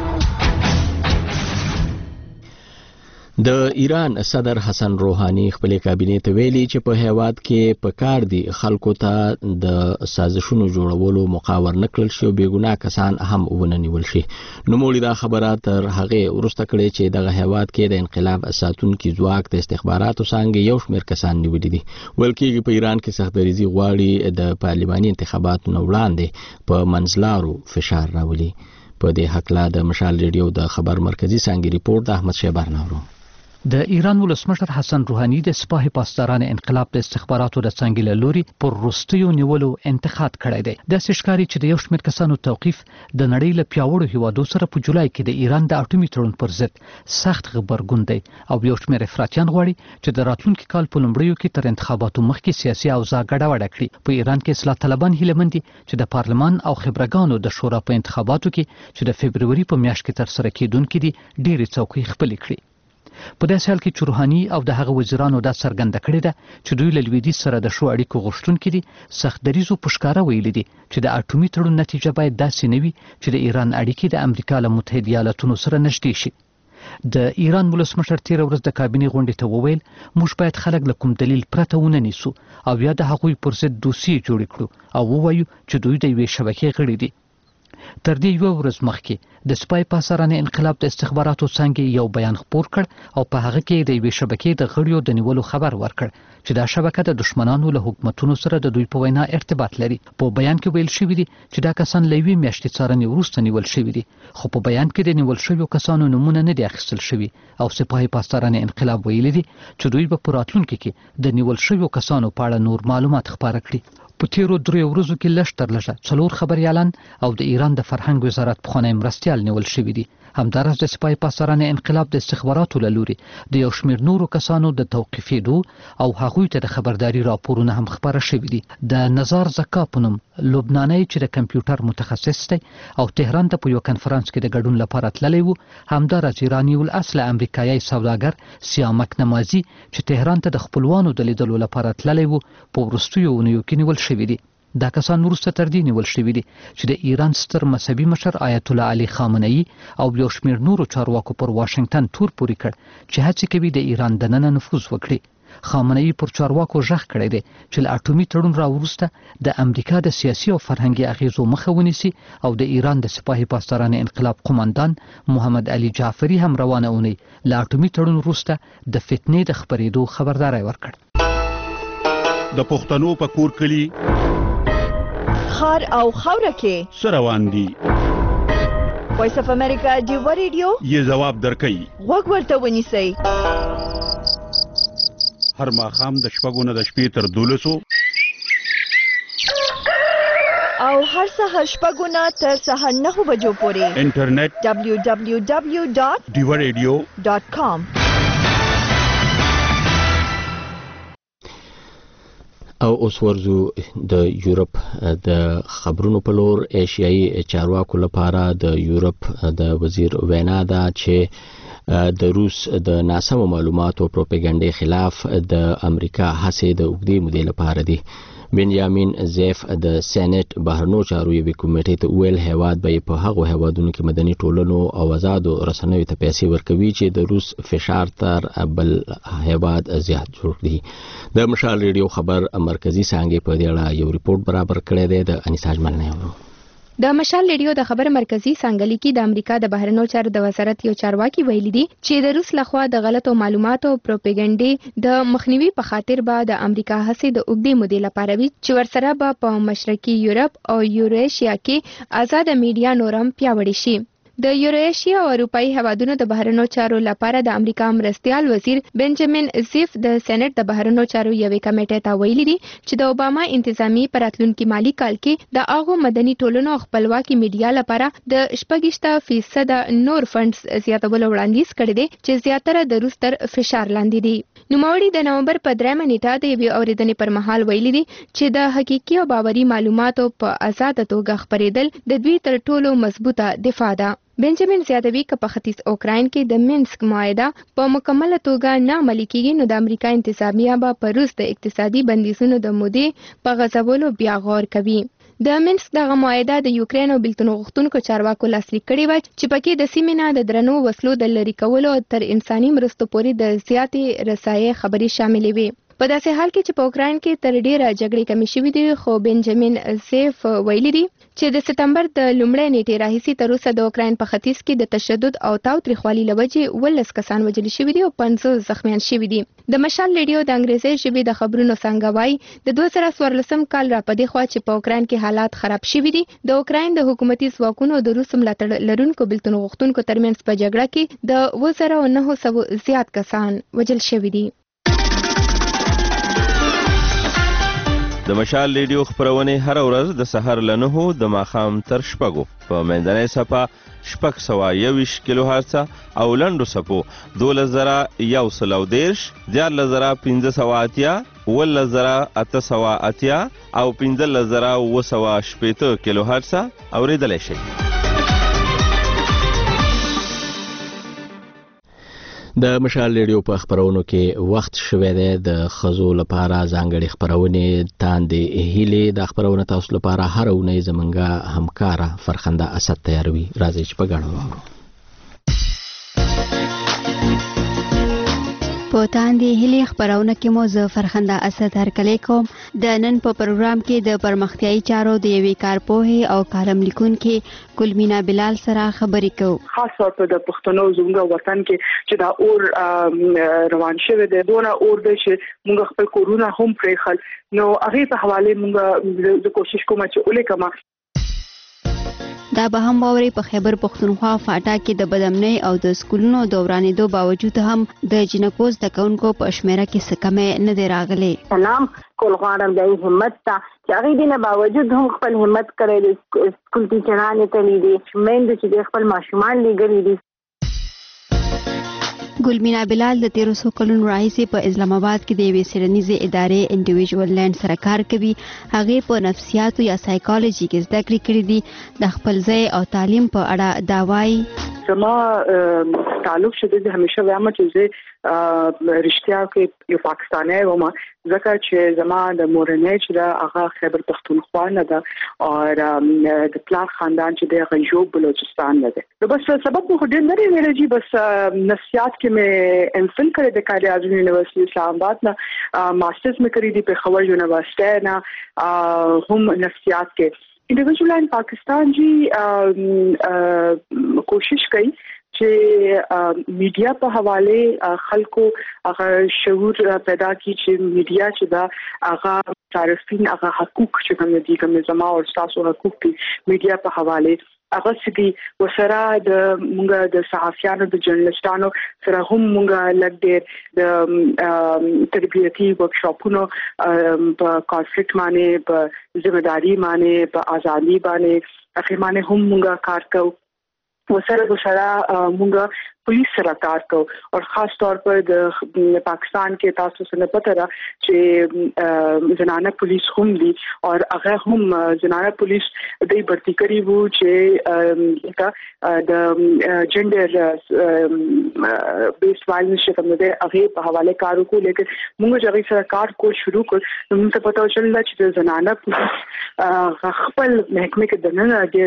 د ایران صدر حسن روحاني خپل کابینې ته ویلي چې په هیواد کې په کار دي خلکو ته د سازشونو جوړولو مقاور نکړل شي او بیګناه کسان هم وننیول شي. نوموړي دا خبره تر هغه ورسته کړې چې دغه هیواد کې د انقلاب ساتونکو ځواک د استخباراتو څنګه یو شمېر کسان نیولي دي. ولکه په ایران کې سختدریزي غواړي د پارلماني انتخاباتو نه وړاندې په منځلارو فشار راولي. په دې حق لا د مشال ریډیو د خبر مرکزی څنګه ریپورت د احمد شیبر نورو. د ایران ولسمشر حسن روحاني د سپاه پاسداران انقلاب د استخباراتو د څنګه له لوري پر وروستیو نیولو انتقاد کړی دی. د ښکاری چې د یو شمېر کسانو توقیف د نړۍ له پیاوړو هیوادو سره په جولای کې د ایران د اټومي تړون پر ضد سخت خبرګون دی او یو شمېر افراطیان غواړي چې د راتلونکي کال په لومړیو کې تر انتخاباتو مخکې سیاسي اوضاع ګډوډه کړي. په ایران کې اصلاح طلبان هیله دي چې د پارلمان او خبرګانو د شورا په انتخاباتو کې چې د فبروري په میاشت کې تر سره کېدونکي دي ډېرې څوکۍ خپلې کړي. په داسې حال کې چې روحاني او د هغه وزیرانو دا څرګنده کړې ده چې دوی له لویدیځ سره د ښو اړیکو غوښتونکي دي سخت دریځو په ښکاره ویلي دي چې د اټومي تړون نتیجه باید داسې نه وي چې د ایران اړیکې د امریکا له متحده ایالاتونو سره نږدې شي. د ایران ولسمشر تیر ورځ د کابینې غونډې ته وویل موږ باید خلک له کوم دلیل پرته ونه نیسو او یا د هغوی پر ضد دوسیې جوړې کړو او ووایو چې دوی د یوې شبکې غړي دي. تر دې یو ورځ مخکې د سپای پاسارانه انقلاب د استخباراتو څنګه یو بیان خپور کړ او په هغه کې د یوې شبکې د غړیو د نیولو خبر ورکړ چې دا شبکه د دشمنانو له حکومتونو سره د دوی په وینا ارتباط لري. په بیان کې ویل شوی دی چې دا کسان له یوې میاشتې څارنې وروسته نیول شوي دي، خو په بیان کې د نیول شویو کسانو نومونه نه دي اخیستل شوي او سپای پاسارانه انقلاب ویلي دي چې دوی به په راتلونکي کې د نیول شویو کسانو په اړه نور معلومات خپاره کړي. په تیرو درې ورځو کې لږ تر لږه څلور خبريالان او د ایران د فرهنګ وزارت پخوانی مرستیال نیول شوي دي. همدارس د سپای پاسارانه انقلاب د استخباراتو له لوري د یو شمېر نورو کسانو د توقیفېدو او هغوی ته د خبرداري راپورونه هم خپاره شوي دي. د نزار زکا په نوم لبناني چې د کمپیوټر متخصص دی او تهران ته په یو کنفرانس کې د ګډون لپاره تللی و، همدارس ایرانی الاصل امریکایي سوداګر سیامک نمازي چې تهران ته د خپلوانو د لیدلو لپاره تللی و په وروستیو اونیو کې نیول شوي دي. دا کسان وروسته تر دې نیول شوي دي چې د ایران ستر مذهبي مشر آیت الله علي خامنه‌ای او یو شمېر نورو چارواکو پر واشنگټن تور پورې کړ چې هڅې کوي د ایران دننه نفوذ وکړي. خامنه‌ای پر چارواکو ژغ کړی دی چې له اټومي تړون راوروسته د امریکا د سیاسي او فرهنګي اغیزو مخه ونیسي او د ایران د سپاهي پاسدارانه انقلاب قوماندان محمد علي جعفری هم روانه اونۍ له اټومي تړون وروسته د فتنې د خپرېدو خبرداری ورکړ. د پښتنو په کور کلی خار او خاوره کې سروان دي. وایس اف امریکا ډیو ریډیو یې جواب درکړي. وګ ورته ونیسئ. هر ماښام د شپږو نه د شپې تر دولسو او هر سهار شپږو نه تر سهار نهو بجو پورې انټرنیټ دبلیو دبلیو دبلیو ډاٹ ډیو ریډیو ډاٹ کام. او اوس ورزو د یورپ د خبرونو په لور. ایشیایي چارواکو لپاره د یورپ د وزیر وینا ده چې د روس د ناسمو معلوماتو او پروپاګاندا خلاف د امریکا هڅې د اوږدې مودې لپاره دي. بنیامین زیف د سېنات بهرنیو چارو یوې کمیټې ته ویل هیواد به په هغو هیوادونو کې مدني ټولنو او آزادو رسنیو ته پیسې ورکوي چې د روس فشار تر بل هیواد زیات جوړ کړي. د مشال ریډیو خبر مرکزی څانګې په دې اړه یو ریپورت برابر کړی دی. د انیساج مننه ورو د مشال ریډیو د خبر مرکزی څنګه لیکي د امریکا د بهرنیو چارو د وزارت یو چارواکي ویلي دي چې د روس لخوا د غلطو معلوماتو او پروپاګاندا د مخنیوي په خاطر به د امریکا هڅې د اوږدې مودې لپاره وي چې ورسره به په مشرقي یورپ او یوریشیا کې آزاد میډیا نورم پیاوړی شي. د یوریشیا او اروپאי هوادونو د بهرنیو چارو لپاره د امریکا مرستیال وزیر بنجامین زیف د سېنات د بهرنیو چارو یوې کمیټې ته ویلي دي چې د اوباما انتظامی پراتلونکي مالی کال کې د هغو مدني ټولنو خپلواکي میډیا لپاره د شپږ فیصد نور فنډز زیاتولو وړاندیز کړی دی چې زیاتره د روس تر فشار لاندې دي. نوموړي د نومبر په درېیمه نیټه د یوې اورېدنې پر مهال ویلي دي چې د حقیقي او باوري معلوماتو په آزاده توګه خپرېدل د دوی تر ټولو مضبوطه دفاع ده. بنجامین زیاتوي که په ختیځ اوکراین کې د مینسک معاهده په مکمله توګه نه عملي کیږي نو د امریکا انتظامیه به په روس د اقتصادي بندیزونو د مودې په غځولو بیا غور کوي. د مینسک دغه معاهده د یوکرين او بېلتون غوښتونکو چارواکو لاسلیک کړې و چې پکې د سیمې نه د درنو وسلو د لرې کولو تر انساني مرستو پورې د زیاتې رسایي خبرې شاملې وي. په داسې حال کې چې په اوکراین کې تر ډیره جګړې کمې شوې دي، خو بنجامین زیف ویلي دي چې د سپتمبر د لومړۍ نیټې راهیسې تر اوسه د اوکراین په ختیځ کې د تشدد او تاوتریخوالي له وجې ولس کسان وژل شوي دي او پنځه زخمیان شوي دي. د مشال ریډیو د انګریزي ژبې د خبرونو څنګه وایي د دوه زره څوارلسم کال را پدې خوا چې په اوکراین کې حالات خراب شوي دي، د اوکراین د حکومتي ځواکونو د روس ملاتړ لرونکو بېلتون غوښتونکو ترمنځ په جګړه کې د اوه زره نهه سوه زیات کسان وژل شوي دي. د مشال ریډیو خبرونه هر ورځ د سحر له نهو د ماښام تر شپږو په منځنۍ صفه شپږ سوه یوویشت کیلو هرتز او لنډو صفو دولس زره یو سل او دېرش، دیارلس زره پنځه سوه اتیا، اوولس زره اته سوه اتیا او پنځلس زره اوه سوه شپېته کیلو هرتز اورېدلی شئ. د مشال ریډیو په خبرونو کې وخت شوه دی د خزو لپاره ځانګړي خبرونه تاندې هیلې د خبرونه تاسو لپاره هر اونۍ زمونږه همکاره فرخنده اسد تیاروي. راځي چې په ګډه وورو. په تاندې هلي خبرونه کې مو زه فرخنده اسد هرکلی کوم د نن په پروګرام کې د پرمختیايي چارو د یوې کارپوهې او کالم لیکونکي ګلمینا بلال سره خبرې کوو. خاص طور په د پښتنو زموږ وطن کې چې دا اور روان شوی دی دونه اور دی چې موږ خپل کورونه هم پرېښل نو هغې په حواله موږ د کوشش کوم چې ولې کما دا به هم باوري په خیبر پښتونخوا فاټا کې د بدامنۍ او د سکولونو دورانېدو باوجود هم د جنکو زده کوونکو په شمیره کې څه کمی نه دی راغلی. سلام کول غواړم د همت ته چې هغې دې نه باوجود هم خپل همت کړی دی سکول ټیچرانې تللی دي میندې چې د خپل ماشومان لیږلي دي. ګلمینا بلال د تیرو څو کلونو راهیسې په اسلام آباد کې د یوې څیړنیزې ادارې انډیویژوال لینډ سره کار کوي. هغې په نفسیاتو یا سایکالوژي کې زده کړې کړې دي. د خپل ځای او تعلیم په اړه دا وایي زما تعلق شته د همیشه وایم چې زه رښتیا کې یو پاکستانی وم ځکه چې زما د مورنۍ چې دا هغه خیبر پښتونخوا نه ده او د پلار خاندان چې د غنجو بلوچستان نه ده. نو بس سبب مو ډېر نه ویل جی بس نفسیات کې مې ام فل کړی د قائد اعظم یونیورسيټي اسلام آباد نه ماسترز مې کړی دی په خبر یونیورسيټي نه هم نفسیات کې انډیویژوال ان پاکستان جی کوشش کوي چې میډیا په حواله خلکو هغه شعور پیدا کی چې میډیا چې دا هغه صارفین هغه حقوق چې کوم دي کوم زما او تاسو حقوق دي میډیا په حواله هغه سدي وسره د مونږه د صحافیانو د جرنالستانو سره هم مونږه لګ د تربیتی ورکشاپونو په کانفلیکټ باندې په ځمېداري باندې په ازادي باندې اخی باندې هم مونږه کار کوو. وسره وسره مونږه पुलिस सर कار को और खास तौर पर पाकिस्तान के तासु से पता रहा कि जनाना पुलिस हम दी और अगर हम जनाना पुलिस दई भर्ती करी वो जे का द जेंडर बेस्ड वायलेंस के कमदे अगे हवाले कारों को लेकर मुंगे जगह सरकार को शुरू कर मुझे पता चल रहा कि जनाना पुलिस खपल महकमे के दनन के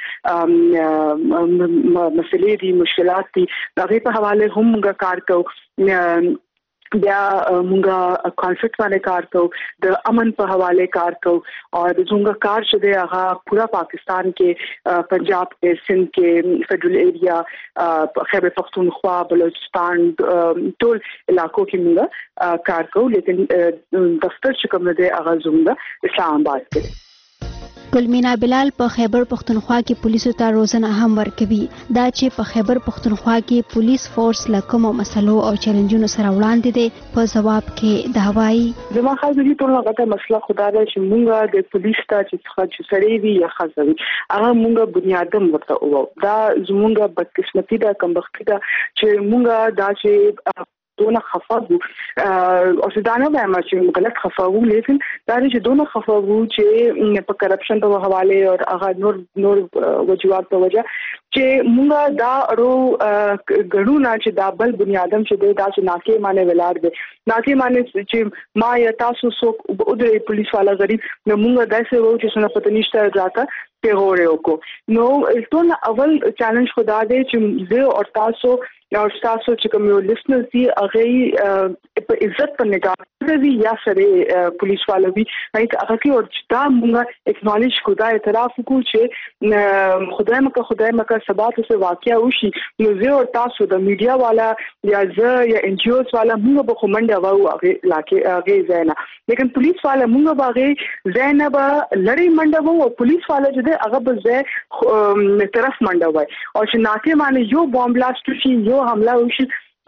ज्यादा मसले दी मुश्किलात थी هغه په حواله هم موږ کار کوو. بیا موږ کانفلیکټ باندې کار کوو د امن په حواله کار کوو او زموږ کار چې دی هغه پورا پاکستان کې پنجاب کې سندھ کې فیډرل ایریا خیبر پختونخوا بلوچستان ټول علاقو کې موږ کار کوو لیکن دفتر چې کوم دی هغه زموږ اسلام آباد کې. ګلمینا بلال په خیبر پختونخوا کې پولیسو ته روزنه هم ورکوي. دا چې په خیبر پختونخوا کې پولیس فورس له کومو مسلو او چیلنجونو سره وړاندې دي په جواب کې دا وایي زما خاص دي ټول هغه مسله خدای دې چې مونږه د پولیس ته چې څه سړی وي یا خاصوي هغه مونږه بنیادم ورته وو دا زمونږه بدقسمتي ده کمبختي ده چې مونږه دا چې دونه خفا وو او سدانه وایم چې غلط خفا وو لیکن دا چې دونه خفا وو چې په کرپشن په حواله او هغه نور نور وجوهات په وجه چې مونږه دا ورو غړونا چې دا بل بنیادم چې دا چې ناکې معنی ولار دي ناکې معنی چې ما یا تاسو سو او د پولیس والا غریب نو مونږه داسې وو چې څنګه پته نشته راته پیغورې وکړو نو ټول اول چیلنج خدا دې چې زه او تاسو یا تاسو چې کوم یو لیسنر دي هغه په عزت په نگاه کوي یا سره پولیس والا وی هغه کې او چې دا موږ اکنالج خدا اعتراف کو چې خدای مکه خدای مکه سبا ته واقعیا وشي نو زه او تاسو د میډیا والا یا زه یا ان جی اوز والا موږ به کومنده وو هغه لاکه هغه زینا لیکن پولیس والا موږ باغې زینا به لړۍ منډه وو او پولیس والا چې هغه به زه طرف منډه وای او چې ناکه باندې یو بم بلاست شي یو حمله وشي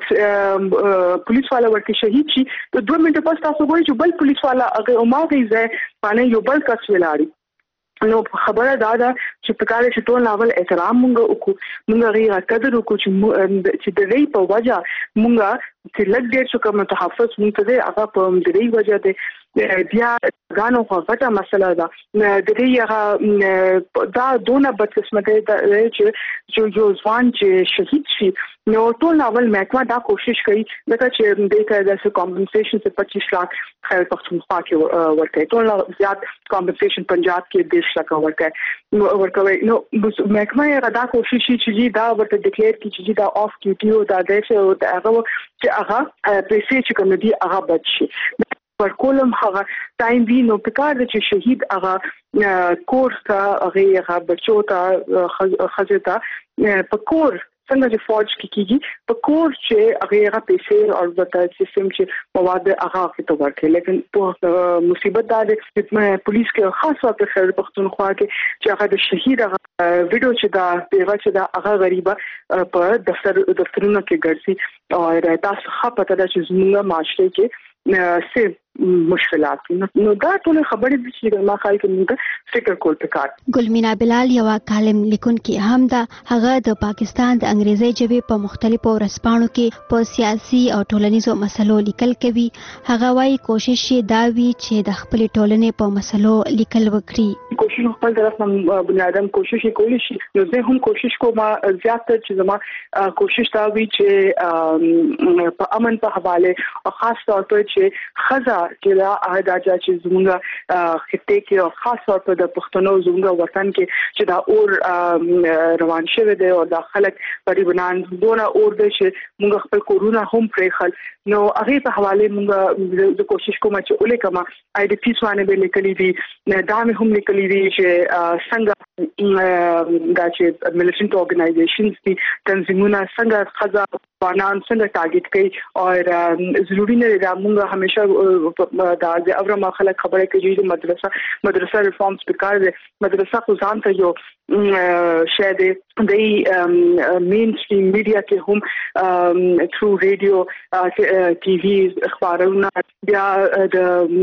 پولیس والا ورته شهید شي ته دوه منټه پس تاسو وایي چې بل پولیس والا هغه او ما غي ځای باندې یو بل کس ولاړی نو خبره دا ده چې په کار چې ټول ناول احترام مونږ وکړو مونږ غي قدر وکړو چې چې د ری په وجه مونږ چې لګ ډېر څه کوم تحفظ مونږ ته هغه په دې وجه ده بیا غانو خو غټه مسله ده د دې هغه دا دونه بد قسمت ده چې جو ځوان چې شهید شي نو ټول اول محکمه دا کوشش کوي لکه چې د دې کمپنسیشن څخه پچیس لک خیر پختونخوا کې ورکړي ټول زیات کمپنسیشن پنجاب کې دیش لک ورکړي نو ورکوي نو محکمه دا کوشش چې دا ورته ډیکلیئر کړي چې دا اف کیټي او دا دغه او هغه چې هغه پیسې چې کوم دي هغه بچي پر کولم هغه ټایم وی نو پکار چې شهید هغه کورس ته هغه بچو ته خزه ته پکور څنګه چې فوج کې کیږي په کور چې هغه پیسې او د سیستم چې مواد هغه کې ورکړي لیکن په مصیبت دا ده چې پولیس کې خاصه په خیر پختونخوا کې چې هغه د شهید هغه ویډیو چې دا پیغه چې دا هغه غریبه په دفتر دفترونو کې ګرځي او تاسو ښه پته ده چې زموږ معاشره کې څه مشکلات نو دا ټول خبرې د چې ما خای کې موږ فکر کول پکار ګلمینا بلال یو کالم لیکونکي هم دا هغه د پاکستان د انګریزي ژبې په مختلفو ورځپاڼو کې په سیاسي او ټولنیزو مسلو لیکل کوي هغه وايي کوشش یې دا وی چې د خپل ټولنې په مسلو لیکل وکړي کوشش خپل طرف نه بنیادم کوشش کولی شي نو زه هم کوشش کوم زیات تر چې زما کوشش دا وی چې په امن په حواله او خاص طور پر چې خزا چې دا اهداجا چې زموږه خطه کې او خاص طور پر د پښتنو زموږه وطن کې چې دا اور روان شوی دی او د خلک پریبنان دونه اور دی چې موږ خپل کورونا هم پرېخل نو هغه په حواله موږ د کوشش کوم چې اولې کما آی ډی پی باندې به لیکلي دي دا مې هم لیکلي دي چې څنګه دا چې ملیټنټ اورګنایزیشنز دي تنظیمونه څنګه خزا قانون څنګه ټارګټ کوي او ضروري نه دی موږ همیشه دا د اورما خلک خبره کوي چې مدرسه مدرسه ریفارمز پکار دي مدرسه خو ځان ته یو شاید د مین سټریم میډیا کې هم تھرو ریډیو ټي وي اخبارونه بیا د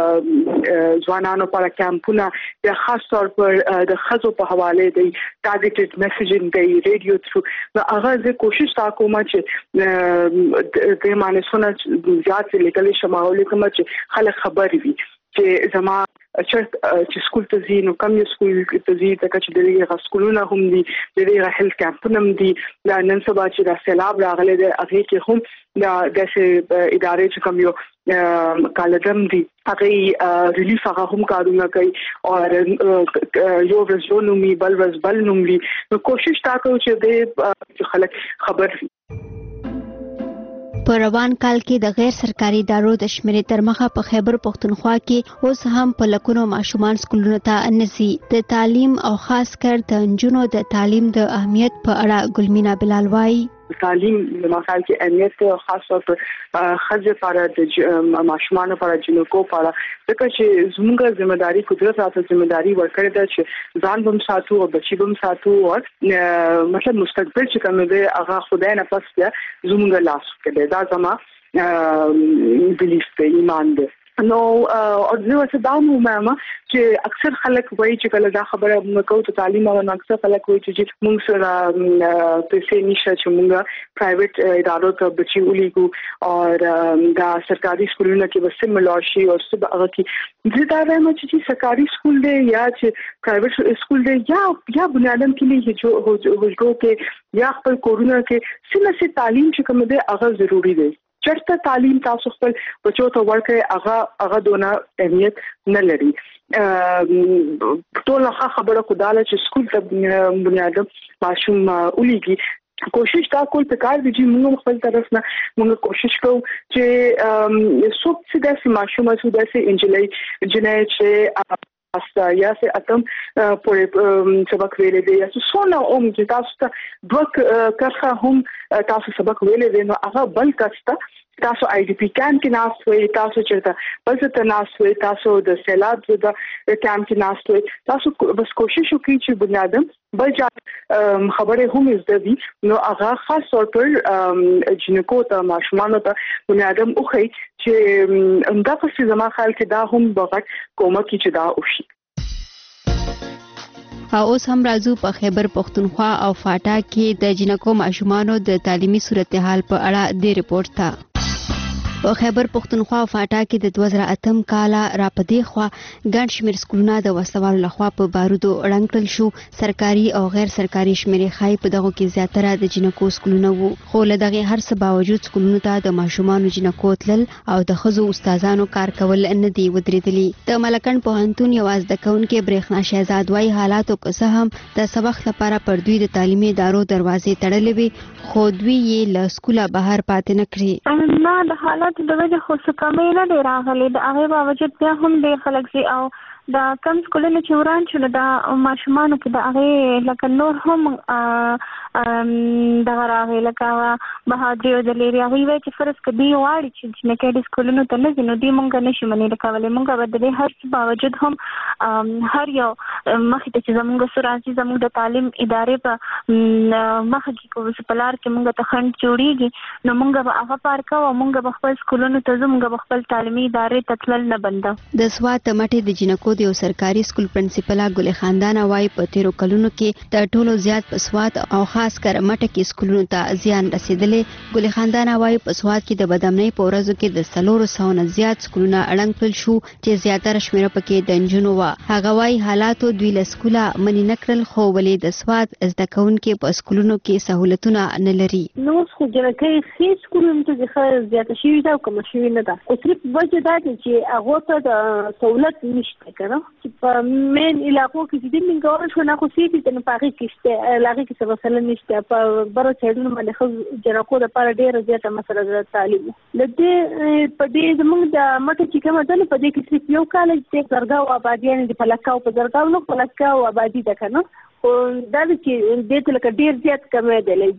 ځوانانو لپاره کیمپونه بیا خاص طور پر د خزو په حواله دی ټارګټډ میسیجینګ دی ریډیو تھرو نو هغه زه کوشش تا کوم چې د معنی سونه زیات لیکل شمول کوم چې خلک خبر وي چې زما چې سکول ته ځي نو کوم یو سکول ته ځي ځکه چې دغه سکولونه هم دي دغه هیلث کیمپونه هم دي دا نن سبا چې دا سیلاب راغلی دی هغه کې هم دا د ادارې چې کوم یو کالدم دي هغه ریلیف هغه هم کارونه کوي او یو ورځ نومي بل ورځ بل نومي نو کوشش تا کوي چې د خلک خبر په روان کال کې د غیر سرکاري ادارو د شمیرې تر مخه په خیبر پختونخوا کې اوس هم په لکونو ماشومان سکولونو ته نزي د تعلیم او خاص کر د نجونو د تعلیم د اهمیت په اړه ګلمینا بلال وايي تعلیم د مخال کې اهمیت او خاص طور پر خځې لپاره د ماشومان لپاره جنکو لپاره ځکه چې زموږه ځمېداري قدرت راته ځمېداري ورکړې ده چې ځان بم ساتو او بچي بم ساتو او مطلب مستقبل چې کوم دی هغه خدای نه پس زموږه لاس کې دا زما بلیف دی ایمان دی نو او زه څه دا مهمه چې اکثر خلک وایي چې کله دا خبره موږ کوو ته تعلیم او اکثر خلک وایي چې موږ سره پیسې نشته چې موږ پرایویټ ادارو ته بچي ولیکو او دا سرکاري سکولونو کې وسه ملاشي او څه هغه کې زه دا وایم چې سرکاري سکول دی یا چې پرایویټ سکول دی یا یا بنیادم کې نه جو هوجو کې یا خپل کورونا کې سمه سي تعلیم چې کوم دی هغه ضروری دی چرته تعلیم تاسو خپل بچو ته ورکړئ هغه هغه دونه اهمیت نه لري ټول خبره خداله چې سکول ته بنیادم ماشوم ولېږي کوشش دا کول پکار دی چې موږ خپل طرف نه موږ کوشش کوو چې څوک چې د ماشوم او د انجلۍ جنې چې استا یا سه اتم پورې سبق ویلې دی یا څونه اوم چې تاسو ته دوه کرخه هم تاسو سبق ویلې دی نو هغه بل کسته تاسو آی ډی پی کیمپ کې ناس وي تاسو چرته بس ته ناس وي تاسو د سیلاب د کیمپ کې ناس وي تاسو بس کوشش وکړئ چې بنیادم بل ځای خبره هم زده دي نو هغه خاص طور پر جنکو ته ماشومان ته بنیادم اوخی چې همدا څه زما خیال کې دا هم بغټ کومه کې چې دا وشي اوس هم راځو په خیبر پختونخوا او فاټا کې د جنکو ماشومانو د تعلیمي صورتحال په اړه د ریپورت ته په خیبر پښتونخوا فاټا کې د دوه زره اتم کال را پدې خوا ګڼ شمېر سکولونه د وسوالو لخوا په بارودو ړنګ کړل شو. سرکاري او غیر سرکاري شمېرې ښایي په دغو کې زیاتره د جنکو سکولونه وو، خو له دغې هر څه باوجود سکولونو ته د ماشومانو جنکو تلل او د ښځو استادانو کار کول نه دي ودرېدلي. د ملکن پوهنتون یو زده کوونکی برېښنا شهزاد وايي حالاتو که څه هم د سبق لپاره پر دوی د تعلیمي ادارو دروازې تړلې وي، خو دوی یې له سکوله بهر پاتې نه کړي. نه د حالاتو د وجې خو څه کمې نه دی راغلی، د هغې باوجود بیا هم ډېر خلک ځي او د کم سکولونه چې وران شو نو د ماشومانو کې د هغې لکه نور هم دغه راغی لکه بهادري او دلیري هغوی وایي چې فرض که دوی غواړي چې جنکۍ دې سکولونو ته نه ځي نو دوی موږ نشي منې کولی. موږ به د دې هر څه باوجود هم هر یو مخې ته چې زموږ څه راځي زموږ د تعلیم ادارې په مخه کې کوم په لار کې موږ ته خنډ جوړېږي نو موږ به هغه پار کوو او موږ به خپل سکولونو ته ځو، موږ به خپل تعلیمي ادارې ته تلل نه بندو. د سوات مټې د جنکو د یو سرکاري سکول پرنسپله ګل خاندان وايي په تیرو کلونو کې د ټولو زیات په سوات او خاص کر مټه کې سکولونو ته زیان رسیدلې. ګل خاندان وايي په سوات کې د بدامنۍ په ورځو کې د څلورو سوو نه زیات سکولونه ړنګ کړل شو چې زیاتره شمیره پکې د نجونو وه. هغه وايي حالاتو دوی له سکوله منې نه کړل، خو ولې د سوات زده کوونکي په سکولونو کې سهولتونه نه لري. نو خو جنکۍ ښې سکولونو ته ځکه زیاته شوې ده او کمه شوې نه ده، خو صرف وجه دا ده چې هغو ته د سهولت نشته که نه چې په مین علاقو کې چې دې منګول شو نه خو سیټي ته نو په هغې کې شته هغې کې څه مسله نشته. په بره سایډونو باندې ښځو جنکو دپاره ډېره زیاته مسله ده تعلیم. له دې په دې زموږ د مټه چې کومه ده نو په دې کې صرف یو کالج دی، زرګاو آبادیانې دي په لکاو په زرګاو نه په لکاو آبادي ده که نه، خو دا ده چې دې ته لکه ډېر زیات کمی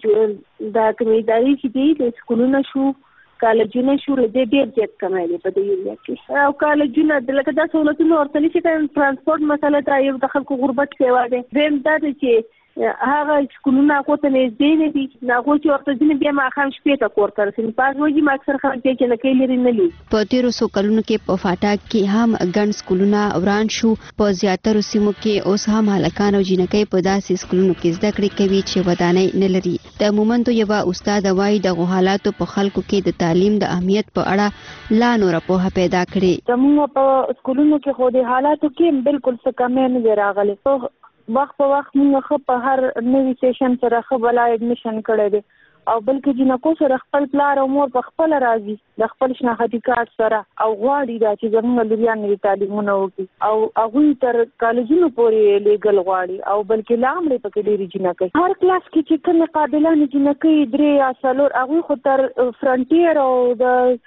دی. دا کومې ادارې چې دي د سکولونه شو کالجونه شو له دې ډېر زیات کمی دی په دې ایریا کې. او کالجونه لکه دا سهولتونه ورته نشي کولی، ترانسپورټ مسله ده، یو د خلکو غربت سیوا دی. دویم دا ده چې هغه سکولونه هغو ته نږدې نه دي، هغو چې ورته ځینې بیا ماښام شپې ته کور ته رسوي. په هغې وجې ما اکثر خلک دی چې جنکۍ لرې نه لي. په تېرو څو کلونو کې په فاټا کې هم ګڼ سکولونه وران شو. په زیاترو سیمو کې اوس هم هلکان او جنکۍ په داسې سکولونو کې زده کړې کوي چې ودانۍ نه لري. د مومندو یوه استاده وایي دغو حالاتو په خلکو کې د تعلیم د اهمیت په اړه لا نوره پوهه پیدا کړې. زموږ په سکولونو کې خو د حالاتو کې بالکل څه کمی نه دی راغلی. وخت په وخت موږ ښه په هر نوي سیشن سره ښه بلا ایډمیشن کړی دی او بلکې جنکو سره خپل پلار او مور په خپله راځي د خپل شناختي کارت سره او غواړي دا چې زموږ لوریان نوي تعلیمونه وکړي او هغوی تر کالجونو پورې لیږل غواړي او بلکې لا هم پکې ډېرې جنکۍ. هر کلاس کې چې کومې قابلانې جنکۍ درې یا څلور هغوی خو تر فرنټیر او د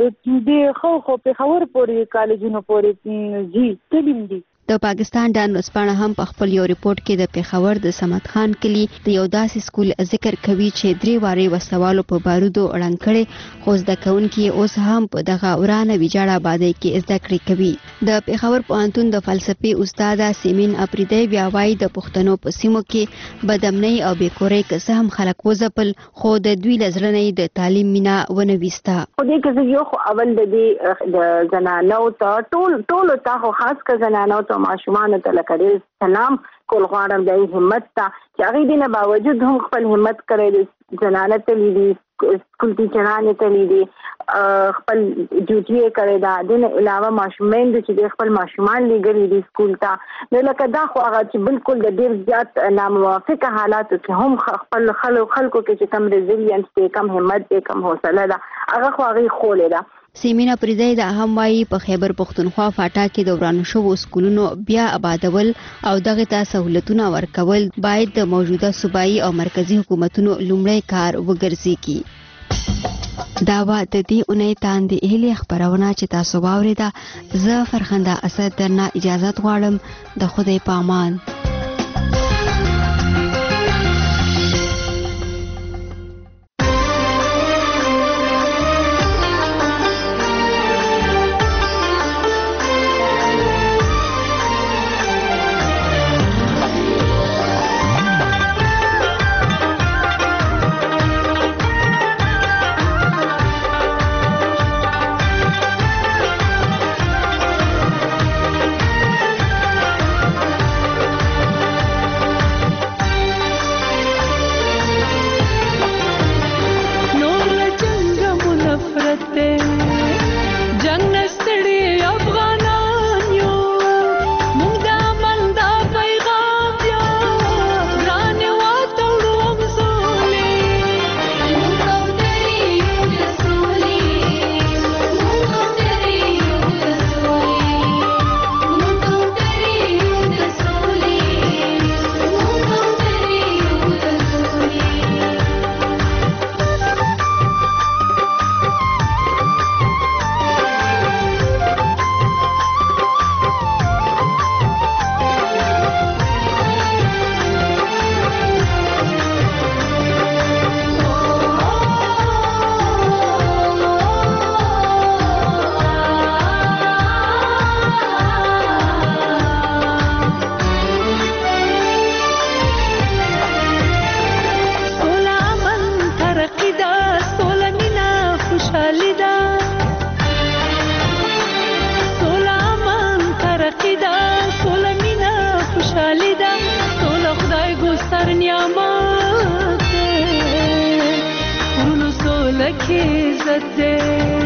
دې خو خو پېښور پورې کالجونو پورې ځي تلیم دي. د پاکستان ډان ورځپاڼه هم په خپل یو ریپورت کې د پېښور د صمد خان کلي د یو داسې سکول ذکر کوي چې درې وارې وسوالو په بارودو ړنګ کړي، خو زده کوونکي اوس هم په دغه ورانه ویجاړه آبادۍ کې زده کړې کوي. د پېښور پوهنتون د فلسفې استاده سیمین اپریدی بیا وایي د پښتنو په سیمو کې بدامنۍ او بېکورۍ که څه هم خلک وځپل، خو د دوی له زړه نه د تعلیم مینه ونه ویسته. خو دې کې زه یو خو اول د دې د زنانو ته ټول ټولو ته خو خاص که زنانو ته ماشومانو ته لکه ډېر سلام کول غواړم د همت ته چې هغې دې نه باوجود هم خپل همت کړی دی. زنانه تللی دي، سکول ټیچرانې تللی دي، خپل ډیوټي یې کړې ده. دې نه علاوه ماشوم میندو چې دی خپل ماشومان لیږلي دي سکول ته. نو لکه دا خو هغه چې بالکل د ډېر زیات ناموافقه حالاتو کې هم خپل خلکو کې چې کم ریزیلینس دی، کم همت دی، کم حوصله ده، هغه خو هغې ښولې ده. سیمین اپریدی دا هم وايي په خیبر پښتونخوا فاټا کې د ورانو شوو سکولونو بیا آبادول او دغه ته سہولتونه ورکول باید د موجوده صوبایي او مرکزی حکومتونو لومړی کار وګرځي. دا و د دې اونۍ تاندې هلې خبرونه چې تاسو واورېده. زه فرخنده اسد درنه اجازه غواړم. د خدای په امان. کې عزت دی